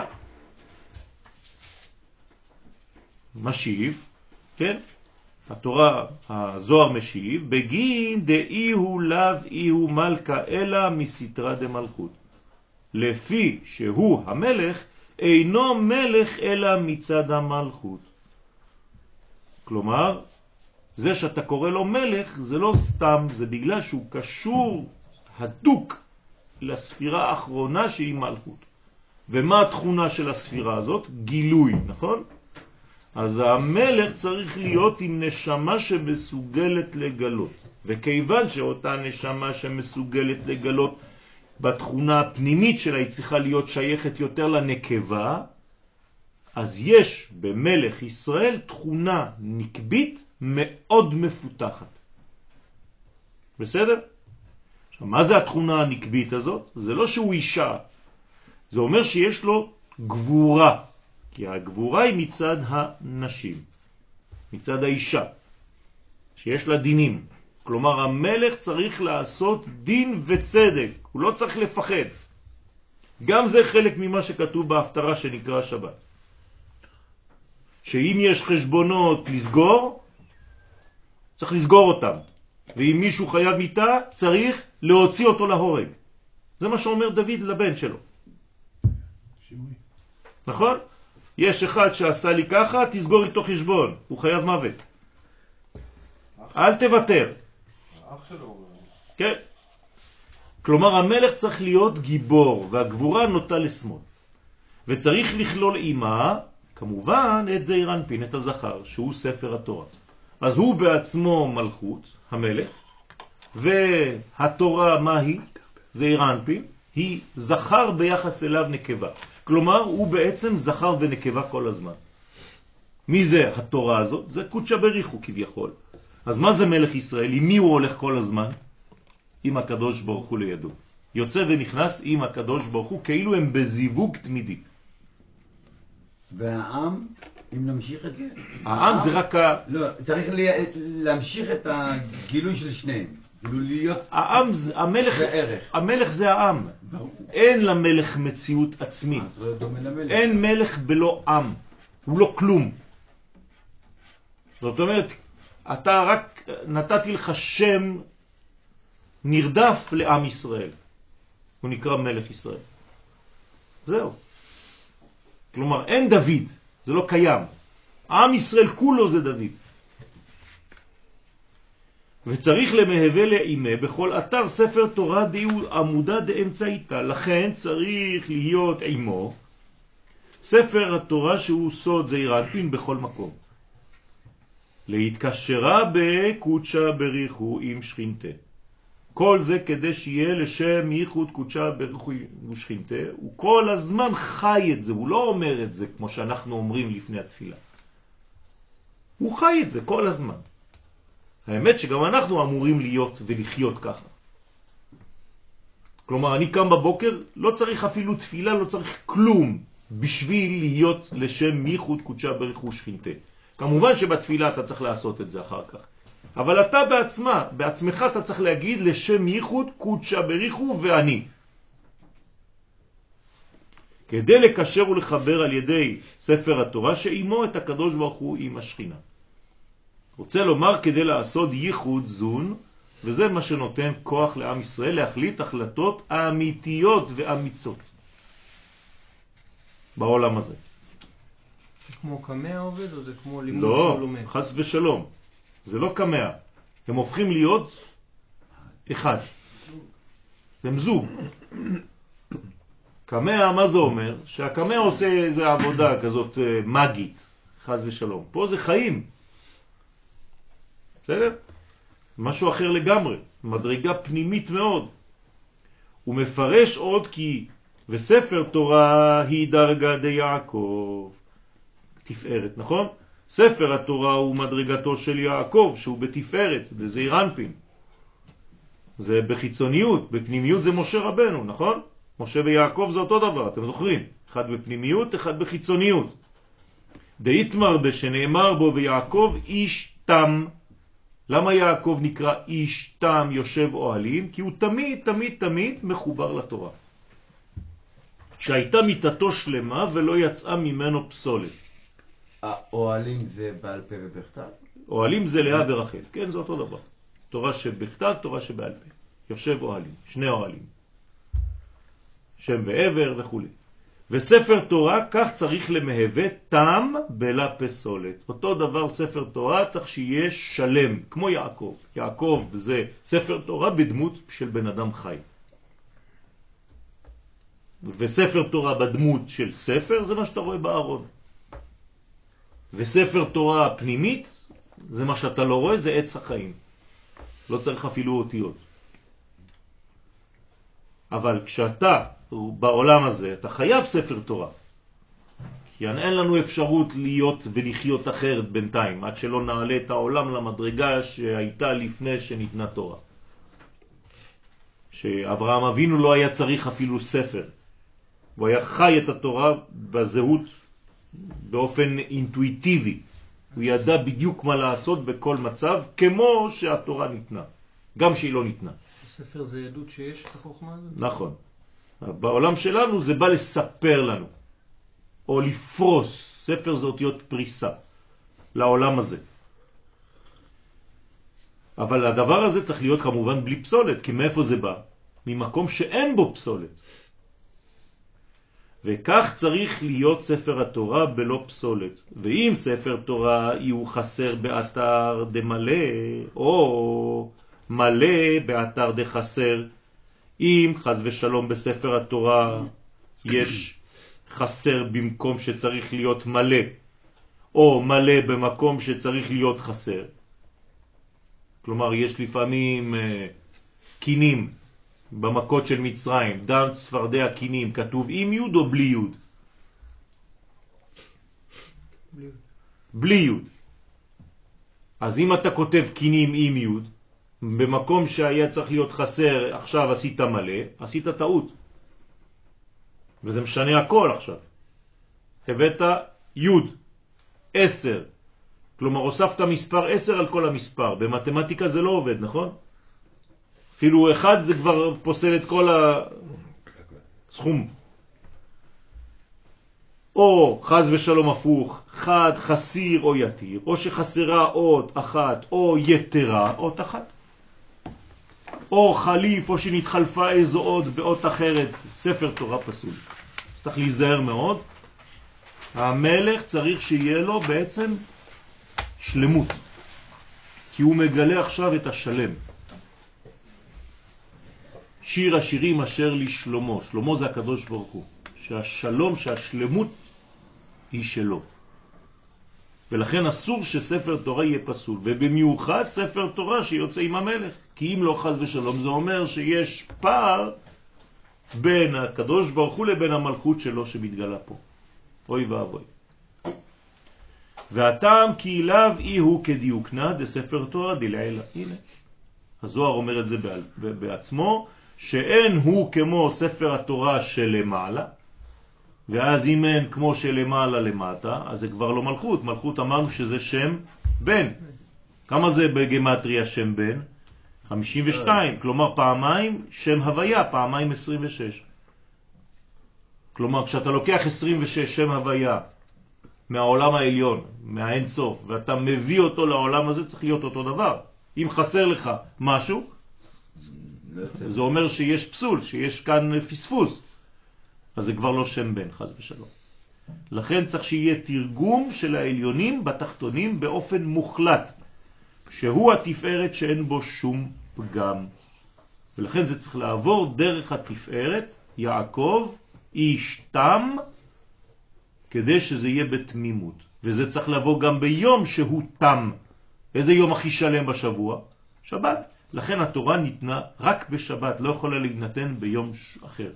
Speaker 1: משיב, כן? התורה, הזוהר משיב, בגין דאי הוא לאו אי הוא מלכה אלא מסתרה דמלכות. לפי שהוא המלך, אינו מלך אלא מצד המלכות. כלומר, זה שאתה קורא לו מלך זה לא סתם, זה בגלל שהוא קשור הדוק לספירה האחרונה שהיא מלכות. ומה התכונה של הספירה הזאת? גילוי, נכון? אז המלך צריך להיות עם נשמה שמסוגלת לגלות. וכיוון שאותה נשמה שמסוגלת לגלות בתכונה הפנימית שלה היא צריכה להיות שייכת יותר לנקבה, אז יש במלך ישראל תכונה נקבית מאוד מפותחת. בסדר? עכשיו, מה זה התכונה הנקבית הזאת? זה לא שהוא אישה. זה אומר שיש לו גבורה. כי הגבורה היא מצד הנשים, מצד האישה, שיש לה דינים. כלומר, המלך צריך לעשות דין וצדק. הוא לא צריך לפחד. גם זה חלק ממה שכתוב בהפטרה שנקרא שבת. שאם יש חשבונות לסגור, צריך לסגור אותם. ואם מישהו חייב מיטה, צריך להוציא אותו להורג. זה מה שאומר דוד לבן שלו.
Speaker 3: שימוי.
Speaker 1: נכון? יש אחד שעשה לי ככה, תסגור איתו חשבון. הוא חייב מוות. אל תוותר.
Speaker 4: האח שלו.
Speaker 1: כן. כלומר, המלך צריך להיות גיבור, והגבורה נוטה לשמאל. וצריך לכלול אימה, כמובן, את זעיר אנפין, את הזכר, שהוא ספר התורה. אז הוא בעצמו מלכות, המלך, והתורה מה היא? זעיר אנפין, היא זכר ביחס אליו נקבה. כלומר, הוא בעצם זכר ונקבה כל הזמן. מי זה התורה הזאת? זה קודשא בריחו כביכול. אז מה זה מלך ישראל? עם מי הוא הולך כל הזמן? עם הקדוש ברוך הוא לידו. יוצא ונכנס עם הקדוש ברוך הוא, כאילו הם בזיווג תמידי.
Speaker 5: והעם, אם נמשיך את זה?
Speaker 1: העם זה רק ה...
Speaker 5: לא, צריך לה- להמשיך את הגילוי של שניהם. כאילו להיות...
Speaker 1: העם, זה- המלך,
Speaker 5: זה ערך.
Speaker 1: המלך זה העם. אין למלך מציאות עצמית.
Speaker 5: אז לא דומה למלך.
Speaker 1: אין מלך בלא עם. הוא לא כלום. זאת אומרת, אתה רק נתתי לך שם נרדף לעם ישראל. הוא נקרא מלך ישראל. זהו. כלומר, אין דוד. זה לא קיים. עם ישראל כולו זה דוד. וצריך למהווה לאימה בכל אתר ספר תורה דיהו עמודה דאמצעיתה. לכן צריך להיות עמו ספר התורה שהוא סוד זעיר אנפין בכל מקום. להתקשרה בקודשא בריחו עם שכינתה. כל זה כדי שיהיה לשם ייחוד קודשא בריחו ושכינתה. הוא כל הזמן חי את זה, הוא לא אומר את זה כמו שאנחנו אומרים לפני התפילה. הוא חי את זה כל הזמן. האמת שגם אנחנו אמורים להיות ולחיות ככה. כלומר, אני קם בבוקר, לא צריך אפילו תפילה, לא צריך כלום בשביל להיות לשם ייחוד קודשא בריחו ושכינתה. כמובן שבתפילה אתה צריך לעשות את זה אחר כך. אבל אתה בעצמה, בעצמך אתה צריך להגיד לשם ייחוד קודשא בריחו ואני. כדי לקשר ולחבר על ידי ספר התורה שאימו את הקדוש ברוך הוא עם השכינה. רוצה לומר כדי לעשות ייחוד זון, וזה מה שנותן כוח לעם ישראל להחליט החלטות אמיתיות ואמיצות בעולם הזה.
Speaker 7: זה כמו קמע עובד או זה כמו לימוד
Speaker 1: לא,
Speaker 7: שהוא לומד?
Speaker 1: חס ושלום. זה לא קמע. הם הופכים להיות אחד. הם זוג. קמע, מה זה אומר? שהקמע עושה איזו עבודה כזאת מגית. חס ושלום. פה זה חיים. בסדר? משהו אחר לגמרי. מדרגה פנימית מאוד. הוא מפרש עוד כי וספר תורה היא דרגה דיעקב. תפארת, נכון? ספר התורה הוא מדרגתו של יעקב, שהוא בתפארת, בזעיר אנפין. זה בחיצוניות, בפנימיות זה משה רבנו, נכון? משה ויעקב זה אותו דבר, אתם זוכרים? אחד בפנימיות, אחד בחיצוניות. דאיתמר בשנאמר בו ויעקב איש תם. למה יעקב נקרא איש תם יושב אוהלים? כי הוא תמיד תמיד תמיד מחובר לתורה. שהייתה מיטתו שלמה ולא יצאה ממנו פסולת.
Speaker 5: האוהלים זה בעל פה ובכתב?
Speaker 1: אוהלים זה לאה ורחל, כן, זה אותו דבר. תורה שבכתב, תורה שבעל פה. יושב אוהלים, שני אוהלים. שם ועבר וכו'. וספר תורה כך צריך למהווה תם בלה פסולת. אותו דבר ספר תורה צריך שיהיה שלם, כמו יעקב. יעקב זה ספר תורה בדמות של בן אדם חי. וספר תורה בדמות של ספר זה מה שאתה רואה בארון. וספר תורה פנימית זה מה שאתה לא רואה, זה עץ החיים. לא צריך אפילו אותיות. אבל כשאתה בעולם הזה, אתה חייב ספר תורה. כי אין לנו אפשרות להיות ולחיות אחרת בינתיים, עד שלא נעלה את העולם למדרגה שהייתה לפני שניתנה תורה. שאברהם אבינו לא היה צריך אפילו ספר. הוא היה חי את התורה בזהות באופן אינטואיטיבי. הוא ידע בדיוק מה לעשות בכל מצב, כמו שהתורה ניתנה, גם שהיא לא ניתנה.
Speaker 7: הספר זה עדות שיש את החוכמה הזאת?
Speaker 1: נכון. בעולם שלנו זה בא לספר לנו, או לפרוס. ספר זה אותיות פריסה לעולם הזה. אבל הדבר הזה צריך להיות כמובן בלי פסולת, כי מאיפה זה בא? ממקום שאין בו פסולת. וכך צריך להיות ספר התורה בלא פסולת. ואם ספר תורה יהיו חסר באתר דמלא, או מלא באתר דחסר, אם חז ושלום בספר התורה יש חסר במקום שצריך להיות מלא, או מלא במקום שצריך להיות חסר. כלומר, יש לפעמים uh, קינים במכות של מצרים, דם צפרדע קינים, כתוב עם יוד או בלי יוד?
Speaker 7: בלי יוד.
Speaker 1: בלי יוד. אז אם אתה כותב קינים עם יוד, במקום שהיה צריך להיות חסר, עכשיו עשית מלא, עשית טעות. וזה משנה הכל עכשיו. הבאת יוד, עשר. כלומר, הוספת מספר עשר על כל המספר. במתמטיקה זה לא עובד, נכון? אפילו אחד זה כבר פוסל את כל הסכום. או חז ושלום הפוך, חד, חסיר או יתיר, או שחסרה אות אחת או יתרה, אות אחת. או חליף, או שנתחלפה איזו אות באות אחרת. ספר תורה פסול. צריך להיזהר מאוד. המלך צריך שיהיה לו בעצם שלמות. כי הוא מגלה עכשיו את השלם. שיר השירים אשר לשלמה. שלמה זה הקדוש ברוך הוא. שהשלום, שהשלמות היא שלו. ולכן אסור שספר תורה יהיה פסול. ובמיוחד ספר תורה שיוצא עם המלך. כי אם לא חז ושלום זה אומר שיש פער בין הקדוש ברוך הוא לבין המלכות שלו שמתגלה פה. אוי ואבוי. והטעם כי אליו אי הוא כדיוקנה דספר תורה דלעילה. הנה. הזוהר אומר את זה בעצמו, שאין הוא כמו ספר התורה שלמעלה, ואז אם אין כמו שלמעלה למטה, אז זה כבר לא מלכות. מלכות אמרנו שזה שם בן. כמה זה בגמטריה שם בן? חמישים ושתיים, כלומר פעמיים שם הוויה, פעמיים עשרים ושש. כלומר כשאתה לוקח עשרים ושש שם הוויה מהעולם העליון, מהאין סוף, ואתה מביא אותו לעולם הזה, צריך להיות אותו דבר. אם חסר לך משהו, זה אומר שיש פסול, שיש כאן פספוס. אז זה כבר לא שם בן, חס ושלום. לכן צריך שיהיה תרגום של העליונים בתחתונים באופן מוחלט, שהוא התפארת שאין בו שום פגם. ולכן זה צריך לעבור דרך התפארת, יעקב, איש תם, כדי שזה יהיה בתמימות. וזה צריך לבוא גם ביום שהוא תם. איזה יום הכי שלם בשבוע? שבת. לכן התורה ניתנה רק בשבת, לא יכולה להינתן ביום אחר.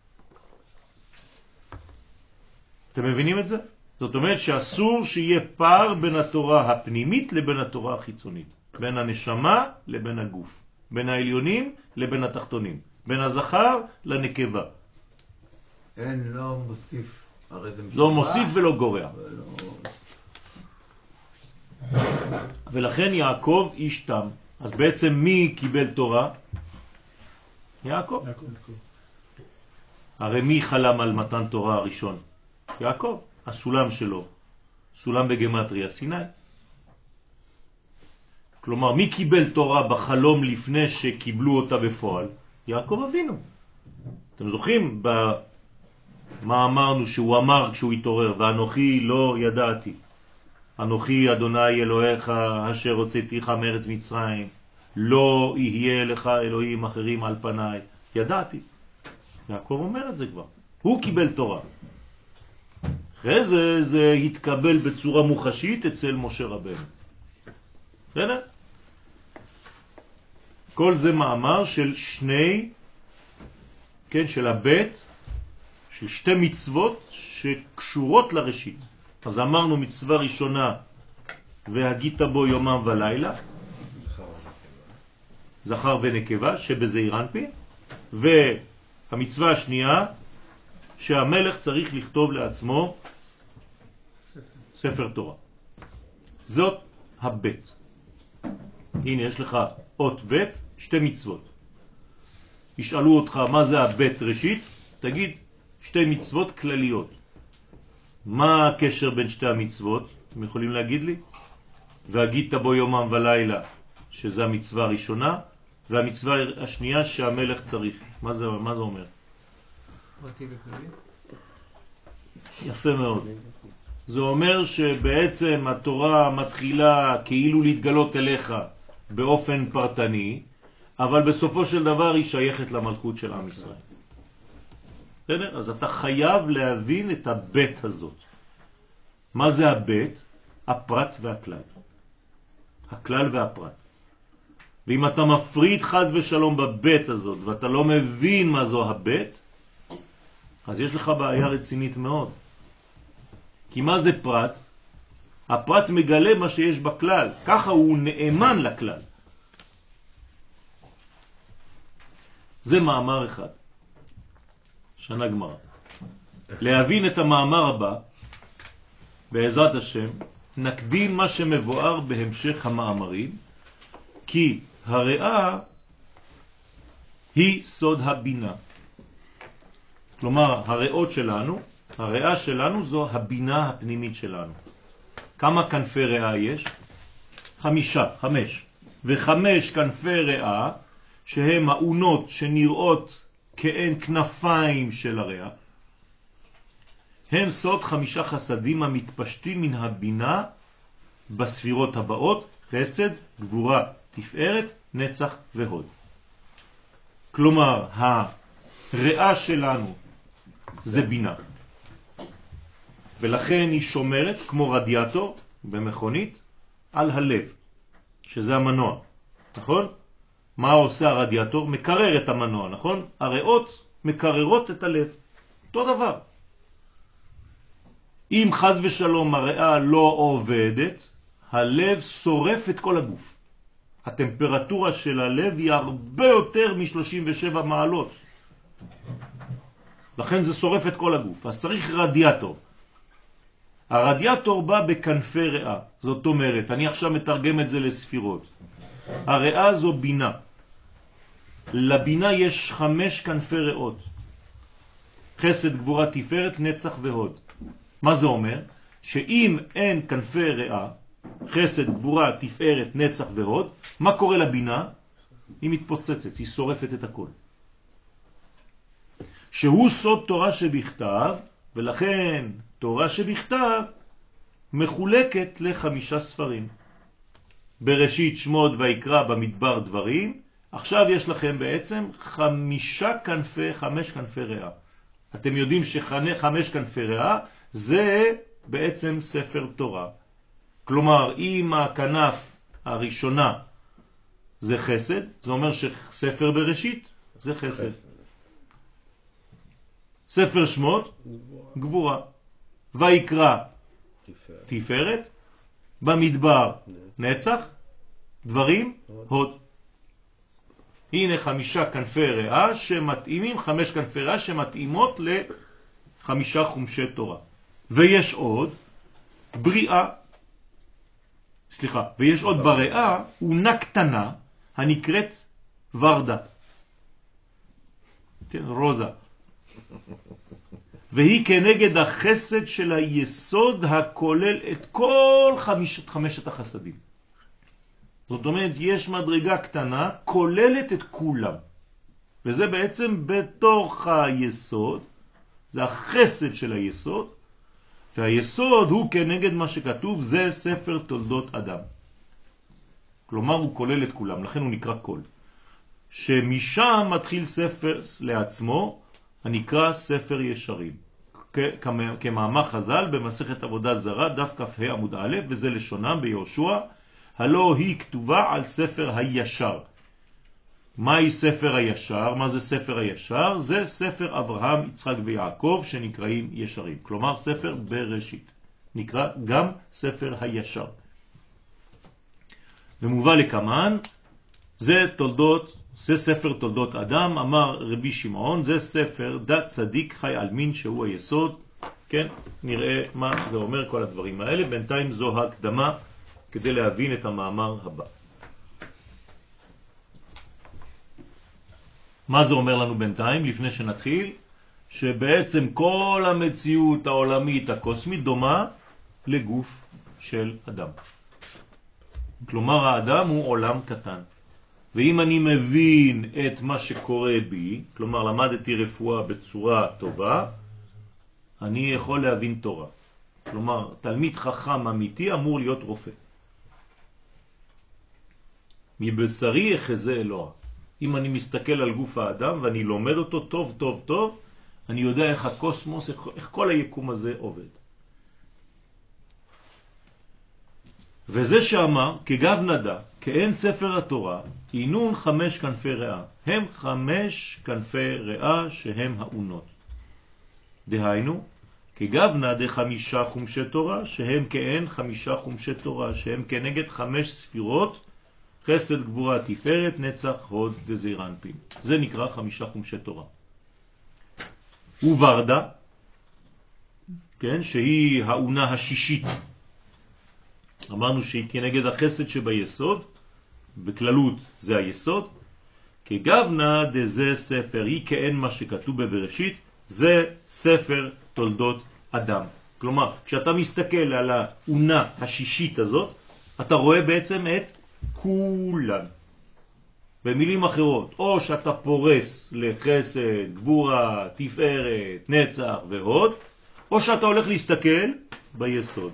Speaker 1: אתם מבינים את זה? זאת אומרת שאסור שיהיה פער בין התורה הפנימית לבין התורה החיצונית. בין הנשמה לבין הגוף. בין העליונים לבין התחתונים. בין הזכר לנקבה.
Speaker 5: אין, לא מוסיף, הרי זה משובע.
Speaker 1: לא מוסיף ולא גורע.
Speaker 5: ולא...
Speaker 1: ולכן יעקב איש תם. אז בעצם מי קיבל תורה? יעקב. הרי מי חלם על מתן תורה הראשון? יעקב, הסולם שלו. סולם בגמטריה, סיני. כלומר, מי קיבל תורה בחלום לפני שקיבלו אותה בפועל? יעקב אבינו. אתם זוכרים במה אמרנו שהוא אמר כשהוא התעורר, ואנוכי לא ידעתי. אנוכי אדוני אלוהיך אשר הוצאתיך מארץ מצרים, לא יהיה לך אלוהים אחרים על פניי. ידעתי. יעקב אומר את זה כבר. הוא קיבל תורה. אחרי זה זה התקבל בצורה מוחשית אצל משה רבנו. בסדר? כל זה מאמר של שני, כן, של הבית, של שתי מצוות שקשורות לראשית. אז אמרנו מצווה ראשונה, והגית בו יומם ולילה, זכר ונקבה, שבזעיר אנפין, והמצווה השנייה, שהמלך צריך לכתוב לעצמו ספר תורה. זאת הבית. הנה יש לך אות בית, שתי מצוות. ישאלו אותך מה זה הבית ראשית, תגיד שתי מצוות כלליות. מה הקשר בין שתי המצוות? אתם יכולים להגיד לי? והגית בו יומם ולילה, שזה המצווה הראשונה, והמצווה השנייה שהמלך צריך. מה זה, מה זה אומר?
Speaker 7: פרטי וכללי.
Speaker 1: יפה מאוד. זה אומר שבעצם התורה מתחילה כאילו להתגלות אליך באופן פרטני, אבל בסופו של דבר היא שייכת למלכות של עם ישראל. בסדר? אז אתה חייב להבין את הבית הזאת. מה זה הבית? הפרט והכלל. הכלל והפרט. ואם אתה מפריד חד ושלום בבית הזאת, ואתה לא מבין מה זו הבית, אז יש לך בעיה רצינית מאוד. כי מה זה פרט? הפרט מגלה מה שיש בכלל. ככה הוא נאמן לכלל. זה מאמר אחד. שנה גמרא. להבין את המאמר הבא, בעזרת השם, נקדים מה שמבואר בהמשך המאמרים, כי הריאה היא סוד הבינה. כלומר, הריאות שלנו, הריאה שלנו זו הבינה הפנימית שלנו. כמה כנפי ריאה יש? חמישה, חמש. וחמש כנפי ריאה, שהם האונות שנראות כאין כנפיים של הריאה, הם סוד חמישה חסדים המתפשטים מן הבינה בספירות הבאות, חסד, גבורה, תפארת, נצח והוד. כלומר, הריאה שלנו זה בינה. ולכן היא שומרת כמו רדיאטור במכונית על הלב, שזה המנוע. נכון? מה עושה הרדיאטור? מקרר את המנוע, נכון? הריאות מקררות את הלב. אותו דבר. אם חז ושלום הריאה לא עובדת, הלב שורף את כל הגוף. הטמפרטורה של הלב היא הרבה יותר מ-שלושים ושבע מעלות. לכן זה שורף את כל הגוף. אז צריך רדיאטור. הרדיאטור בא בכנפי ריאה. זאת אומרת, אני עכשיו מתרגם את זה לספירות. הריאה זו בינה. לבינה יש חמש כנפי ריאות. חסד, גבורה, תפארת, נצח והוד. מה זה אומר? שאם אין כנפי ריאה, חסד, גבורה, תפארת, נצח והוד, מה קורה לבינה? היא מתפוצצת, היא שורפת את הכל. שהוא סוד תורה שבכתב, ולכן תורה שבכתב מחולקת לחמישה ספרים. בראשית, שמות ויקרא, במדבר, דברים. עכשיו יש לכם בעצם חמישה כנפי, חמש כנפי ריאה. אתם יודעים שחמש כנפי ריאה זה בעצם ספר תורה. כלומר, אם הכנף הראשונה זה חסד, זה אומר שספר בראשית זה חסד. ספר שמות, גבורה. ויקרא, תפארת. במדבר, נצח. דברים, הוד. הנה חמישה כנפי ריאה שמתאימים, חמש כנפי ריאה שמתאימות חמישה חומשי תורה. ויש עוד בריאה, סליחה, ויש עוד בריאה אונה קטנה הנקראת ורדה. כן, רוזה. והיא כנגד החסד של היסוד הכולל את כל חמשת, חמשת החסדים. זאת אומרת, יש מדרגה קטנה כוללת את כולם. וזה בעצם בתוך היסוד, זה החסד של היסוד, והיסוד הוא כנגד מה שכתוב, זה ספר תולדות אדם. כלומר, הוא כולל את כולם, לכן הוא נקרא כל. שמשם מתחיל ספר לעצמו, הנקרא ספר ישרים. כמאמר חז"ל במסכת עבודה זרה, דף כ"ה עמוד א', וזה לשונם ביהושע, הלא היא כתובה על ספר הישר. מהי ספר הישר? מה זה ספר הישר? זה ספר אברהם, יצחק ויעקב שנקראים ישרים. כלומר ספר בראשית. נקרא גם ספר הישר. ומובא לכמן, זה תולדות, זה ספר תולדות אדם, אמר רבי שמעון, זה ספר דת צדיק חי אלמין שהוא היסוד. כן, נראה מה זה אומר כל הדברים האלה. בינתיים זו הקדמה כדי להבין את המאמר הבא. מה זה אומר לנו בינתיים, לפני שנתחיל? שבעצם כל המציאות העולמית הקוסמית דומה לגוף של אדם. כלומר, האדם הוא עולם קטן. ואם אני מבין את מה שקורה בי, כלומר, למדתי רפואה בצורה טובה, אני יכול להבין תורה. כלומר, תלמיד חכם אמיתי אמור להיות רופא. מבשרי יחזה אלוה. אם אני מסתכל על גוף האדם ואני לומד אותו טוב טוב טוב, אני יודע איך הקוסמוס, איך, איך כל היקום הזה עובד. וזה שאמר, כגב נדע, כאין ספר התורה, עינון חמש כנפי רעה. הם חמש כנפי רעה שהם האונות. דהיינו, כגב נדע חמישה חומשי תורה, שהם כאין חמישה חומשי תורה, שהם כנגד חמש ספירות, חסד, גבורה, תפארת, נצח, הוד וזעיר אנפין. זה נקרא חמישה חומשי תורה. וורדה, כן, שהיא האונה השישית. אמרנו שהיא כנגד החסד שביסוד, בכללות זה היסוד. כגבנה דזה ספר, היא כאין מה שכתוב בבראשית, זה ספר תולדות אדם. כלומר, כשאתה מסתכל על האונה השישית הזאת, אתה רואה בעצם את כולן. במילים אחרות, או שאתה פורס לחסד, גבורה, תפארת, נצח והוד, או שאתה הולך להסתכל ביסוד.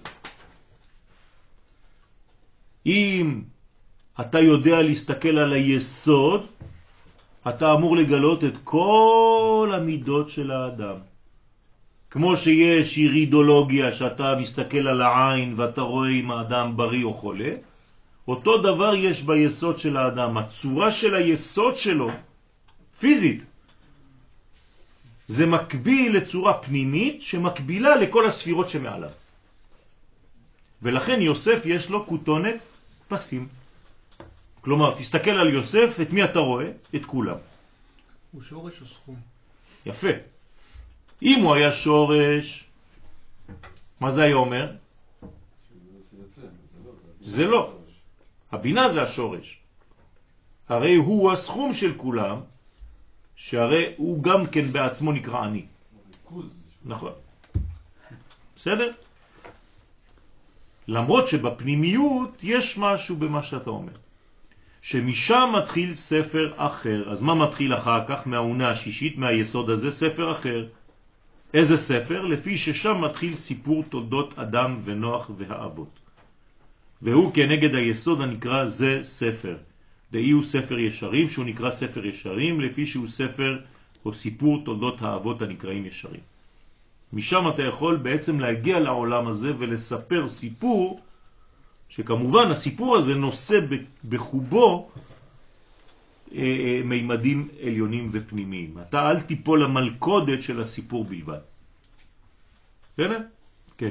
Speaker 1: אם אתה יודע להסתכל על היסוד, אתה אמור לגלות את כל המידות של האדם. כמו שיש ירידולוגיה שאתה מסתכל על העין ואתה רואה אם האדם בריא או חולה, אותו דבר יש ביסוד של האדם. הצורה של היסוד שלו, פיזית, זה מקביל לצורה פנימית שמקבילה לכל הספירות שמעליו. ולכן יוסף יש לו כותונת פסים. כלומר, תסתכל על יוסף, את מי אתה רואה? את כולם.
Speaker 7: הוא שורש או סכום?
Speaker 1: יפה. אם הוא היה שורש, מה זה היה אומר? זה לא. הבינה זה השורש. הרי הוא הסכום של כולם, שהרי הוא גם כן בעצמו נקרא אני. נכון. בסדר? למרות שבפנימיות יש משהו במה שאתה אומר. שמשם מתחיל ספר אחר. אז מה מתחיל אחר כך מהעונה השישית, מהיסוד הזה? ספר אחר. איזה ספר? לפי ששם מתחיל סיפור תולדות אדם ונוח והאבות. והוא כנגד היסוד הנקרא זה ספר. דהי הוא ספר ישרים, שהוא נקרא ספר ישרים, לפי שהוא ספר או סיפור תולדות האבות הנקראים ישרים. משם אתה יכול בעצם להגיע לעולם הזה ולספר סיפור, שכמובן הסיפור הזה נושא בחובו אה, מימדים עליונים ופנימיים. אתה אל תיפול למלכודת של הסיפור בלבד. בסדר? כן.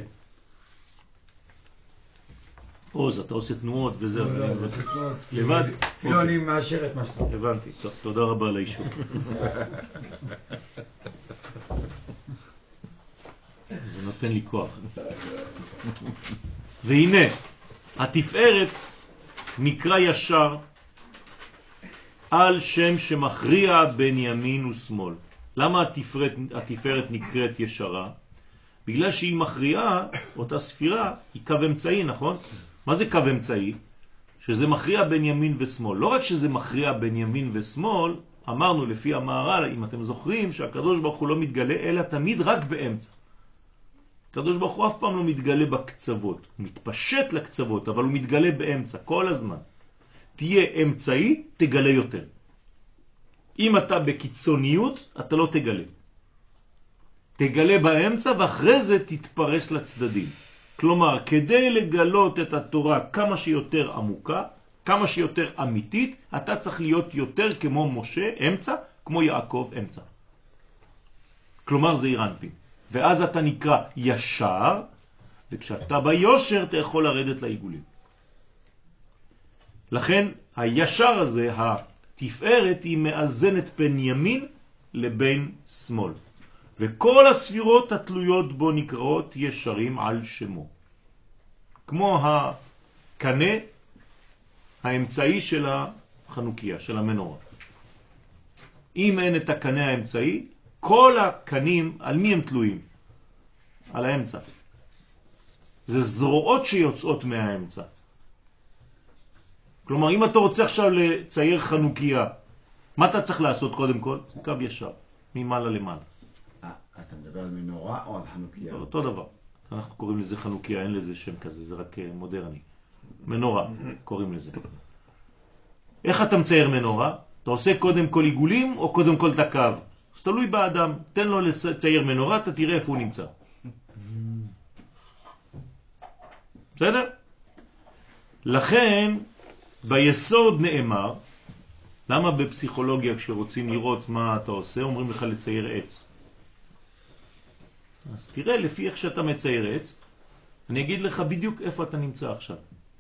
Speaker 1: עוז, אתה עושה תנועות וזהו. לבד?
Speaker 5: לא, אני מאשר את מה שאתה.
Speaker 1: הבנתי. טוב, תודה רבה על האישור. זה נותן לי כוח. והנה, התפארת נקרא ישר על שם שמכריע בין ימין ושמאל. למה התפארת, התפארת נקראת ישרה? בגלל שהיא מכריעה, אותה ספירה, היא קו אמצעי, נכון? מה זה קו אמצעי? שזה מכריע בין ימין ושמאל. לא רק שזה מכריע בין ימין ושמאל, אמרנו לפי המהר"ל, אם אתם זוכרים, שהקדוש ברוך הוא לא מתגלה, אלא תמיד רק באמצע. הקדוש ברוך הוא אף פעם לא מתגלה בקצוות. הוא מתפשט לקצוות, אבל הוא מתגלה באמצע, כל הזמן. תהיה אמצעי, תגלה יותר. אם אתה בקיצוניות, אתה לא תגלה. תגלה באמצע, ואחרי זה תתפרס לצדדים. כלומר, כדי לגלות את התורה כמה שיותר עמוקה, כמה שיותר אמיתית, אתה צריך להיות יותר כמו משה, אמצע, כמו יעקב, אמצע. כלומר, זה אירנפין. ואז אתה נקרא ישר, וכשאתה ביושר, אתה יכול לרדת לעיגולים. לכן, הישר הזה, התפארת, היא מאזנת בין ימין לבין שמאל. וכל הספירות התלויות בו נקראות ישרים על שמו. כמו הקנה האמצעי של החנוכיה, של המנורה. אם אין את הקנה האמצעי, כל הקנים, על מי הם תלויים? על האמצע. זה זרועות שיוצאות מהאמצע. כלומר, אם אתה רוצה עכשיו לצייר חנוכיה, מה אתה צריך לעשות קודם כל? קו ישר, ממעלה למעלה.
Speaker 5: אתה מדבר על מנורה או על חנוכיה?
Speaker 1: אותו דבר. אנחנו קוראים לזה חנוכיה, אין לזה שם כזה, זה רק מודרני. מנורה, קוראים לזה. איך אתה מצייר מנורה? אתה עושה קודם כל עיגולים או קודם כל את הקו? אז תלוי באדם, תן לו לצייר מנורה, אתה תראה איפה הוא נמצא. בסדר? לכן, ביסוד נאמר, למה בפסיכולוגיה כשרוצים לראות מה אתה עושה, אומרים לך לצייר עץ? אז תראה, לפי איך שאתה מצייר עץ, אני אגיד לך בדיוק איפה אתה נמצא עכשיו.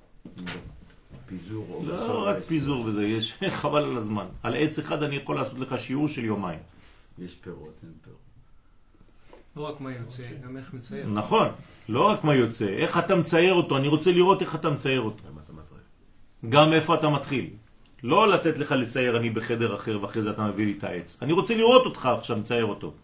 Speaker 5: פיזור או...
Speaker 1: לא רק פיזור וזה, יש חבל על הזמן. על עץ אחד אני יכול לעשות לך שיעור של יומיים.
Speaker 5: יש פירות, אין פירות.
Speaker 7: לא רק מה יוצא, גם איך מצייר.
Speaker 1: נכון, לא רק מה יוצא, איך אתה מצייר אותו, אני רוצה לראות איך אתה מצייר אותו. גם איפה אתה מתחיל. לא לתת לך לצייר אני בחדר אחר ואחרי זה אתה מביא לי את העץ. אני רוצה לראות אותך עכשיו מצייר אותו.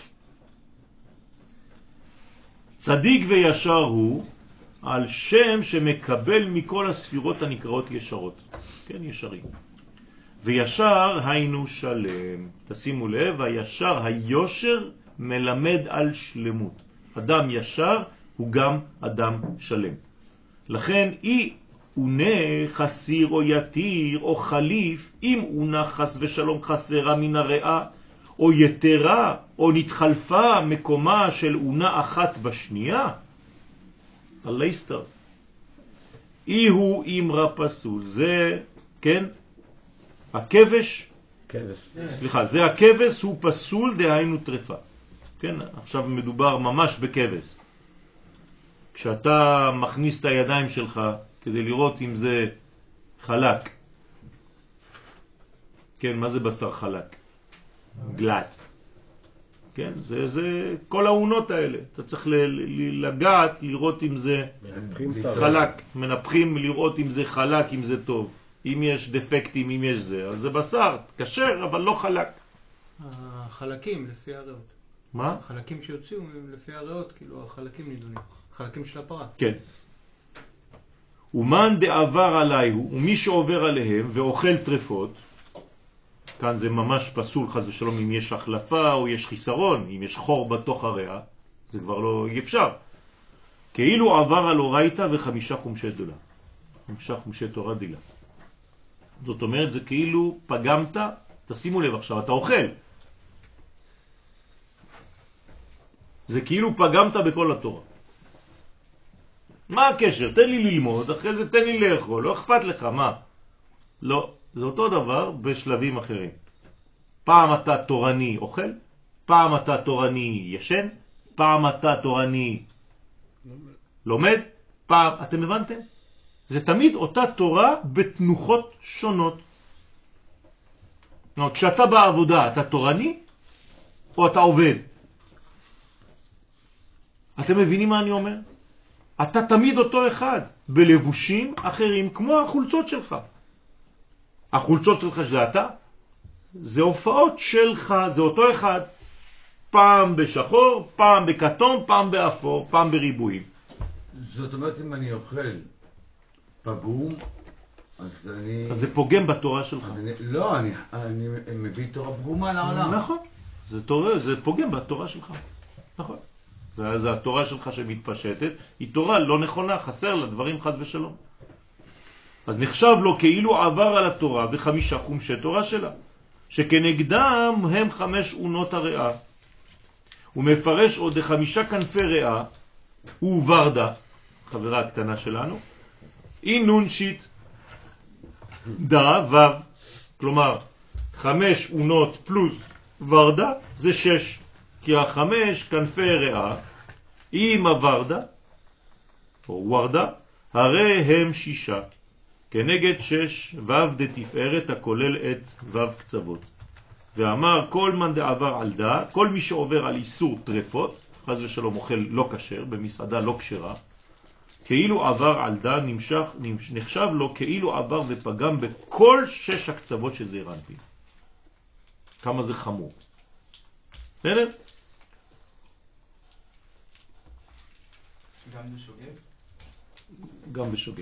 Speaker 1: צדיק וישר הוא על שם שמקבל מכל הספירות הנקראות ישרות. כן, ישרים. וישר היינו שלם. תשימו לב, הישר, היושר מלמד על שלמות. אדם ישר הוא גם אדם שלם. לכן אי עונה חסיר או יתיר או חליף, אם עונה חס ושלום חסרה מן הריאה, או יתרה, או נתחלפה מקומה של עונה אחת בשנייה, הלייסטר. אי הוא אמרה פסול. זה, כן, הכבש,
Speaker 6: כבש.
Speaker 1: סליחה, זה הכבש הוא פסול דהיינו טרפה. כן, עכשיו מדובר ממש בכבש. כשאתה מכניס את הידיים שלך כדי לראות אם זה חלק. כן, מה זה בשר חלק? גלט. כן, זה, זה כל העונות האלה. אתה צריך לגעת, לראות אם זה חלק. מנפחים לראות אם זה חלק, אם זה טוב. אם יש דפקטים, אם יש זה. אז זה בשר, קשר, אבל לא חלק.
Speaker 7: החלקים לפי הריאות.
Speaker 1: מה?
Speaker 7: החלקים שיוציאו לפי הריאות, כאילו החלקים נידונים. החלקים של הפרה.
Speaker 1: כן. ומן דעבר עליהו, ומי שעובר עליהם ואוכל טרפות, כאן זה ממש פסול חס ושלום אם יש החלפה או יש חיסרון, אם יש חור בתוך הריאה, זה כבר לא אי אפשר. כאילו עבר על אורייתא וחמישה חומשי דולה. חמישה חומשי תורה דילה. זאת אומרת, זה כאילו פגמת, תשימו לב עכשיו, אתה אוכל. זה כאילו פגמת בכל התורה. מה הקשר? תן לי ללמוד, אחרי זה תן לי לאכול, לא אכפת לך, מה? לא, זה אותו דבר בשלבים אחרים. פעם אתה תורני אוכל, פעם אתה תורני ישן, פעם אתה תורני לומד, פעם, אתם הבנתם? זה תמיד אותה תורה בתנוחות שונות. כשאתה בעבודה, אתה תורני או אתה עובד? אתם מבינים מה אני אומר? אתה תמיד אותו אחד, בלבושים אחרים, כמו החולצות שלך. החולצות שלך שזה אתה, זה הופעות שלך, זה אותו אחד. פעם בשחור, פעם בכתום, פעם באפור, פעם בריבועים.
Speaker 5: זאת אומרת, אם אני אוכל פגום, אז אני...
Speaker 1: אז זה פוגם בתורה שלך.
Speaker 5: אני... לא, אני, אני מביא תורה פגומה לעולם.
Speaker 1: נכון. זה, תורה, זה פוגם בתורה שלך. נכון. ואז התורה שלך שמתפשטת, היא תורה לא נכונה, חסר לה דברים חס ושלום. אז נחשב לו כאילו עבר על התורה וחמישה חומשי תורה שלה, שכנגדם הם חמש עונות הריאה. הוא מפרש עוד חמישה כנפי ריאה, הוא ורדה, חברה הקטנה שלנו, אי נון שיט דה וו, כלומר חמש עונות פלוס ורדה זה שש, כי החמש כנפי ריאה עם הוורדה או ורדה הרי הם שישה, כנגד שש וו דתפארת הכולל את וו קצוות. ואמר כל מן דעבר על דה, כל מי שעובר על איסור טרפות, חס ושלום אוכל לא כשר, במסעדה לא כשרה, כאילו עבר על דה נמשך, נחשב לו כאילו עבר ופגם בכל שש הקצוות של זעיר אנפין. כמה זה חמור. בסדר?
Speaker 7: גם בשוגג?
Speaker 1: גם בשוגג.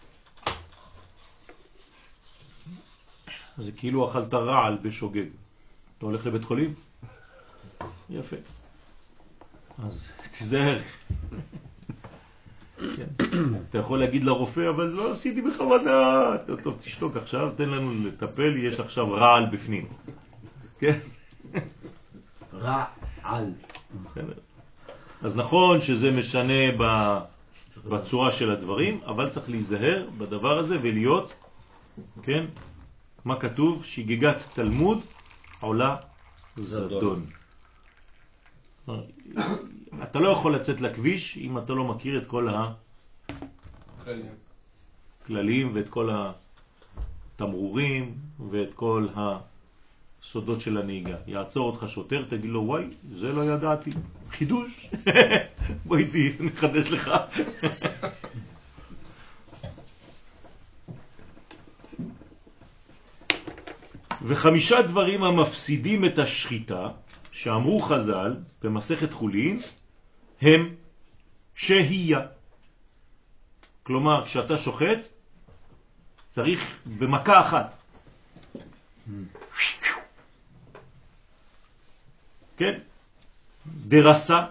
Speaker 1: זה כאילו אכלת רעל בשוגג. אתה הולך לבית חולים? יפה. אז תיזהר. כן. אתה יכול להגיד לרופא, אבל לא עשיתי בכוונה. טוב, תשתוק עכשיו, תן לנו לטפל, יש עכשיו רעל בפנים. כן?
Speaker 5: רעל.
Speaker 1: אז נכון שזה משנה בצורה של הדברים, אבל צריך להיזהר בדבר הזה ולהיות, כן? מה כתוב? שגיגת תלמוד עולה זדון. אתה לא יכול לצאת לכביש אם אתה לא מכיר את כל הכללים ואת כל התמרורים ואת כל הסודות של הנהיגה. יעצור אותך שוטר, תגיד לו, וואי, זה לא ידעתי. חידוש. בוא איתי, נחדש לך. וחמישה דברים המפסידים את השחיטה, שאמרו חז"ל במסכת חולין, הם שהייה. כלומר, כשאתה שוחט, צריך במכה אחת. כן? דרסה,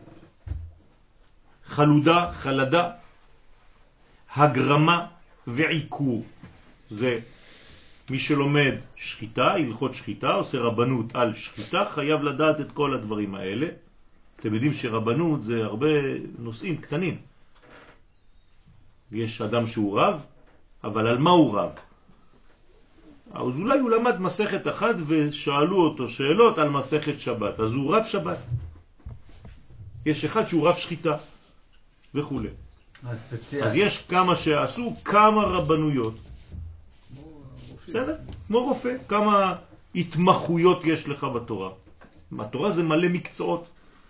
Speaker 1: חלודה, חלדה, הגרמה ועיקור. זה מי שלומד שחיטה, הלכות שחיטה, עושה רבנות על שחיטה, חייב לדעת את כל הדברים האלה. אתם יודעים שרבנות זה הרבה נושאים קטנים. יש אדם שהוא רב, אבל על מה הוא רב? אז אולי הוא למד מסכת אחת ושאלו אותו שאלות על מסכת שבת, אז הוא רב שבת. יש אחד שהוא רב שחיטה וכו'. אז, אז יש כמה שעשו כמה רבנויות. בסדר? כמו רופא, כמה התמחויות יש לך בתורה. בתורה זה מלא מקצועות.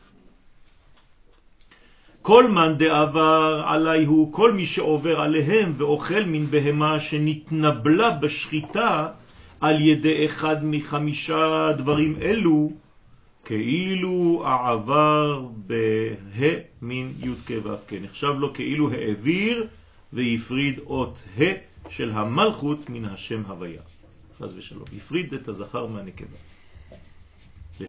Speaker 1: כל מן דעבר עלי הוא, כל מי שעובר עליהם ואוכל מן בהמה שנתנבלה בשחיטה על ידי אחד מחמישה דברים אלו, כאילו העבר בה מן י' כ' ו' כ'. נחשב לו כאילו העביר ויפריד אות ה' של המלכות מן השם הוויה. חס ושלום. יפריד את הזכר מהנקבה.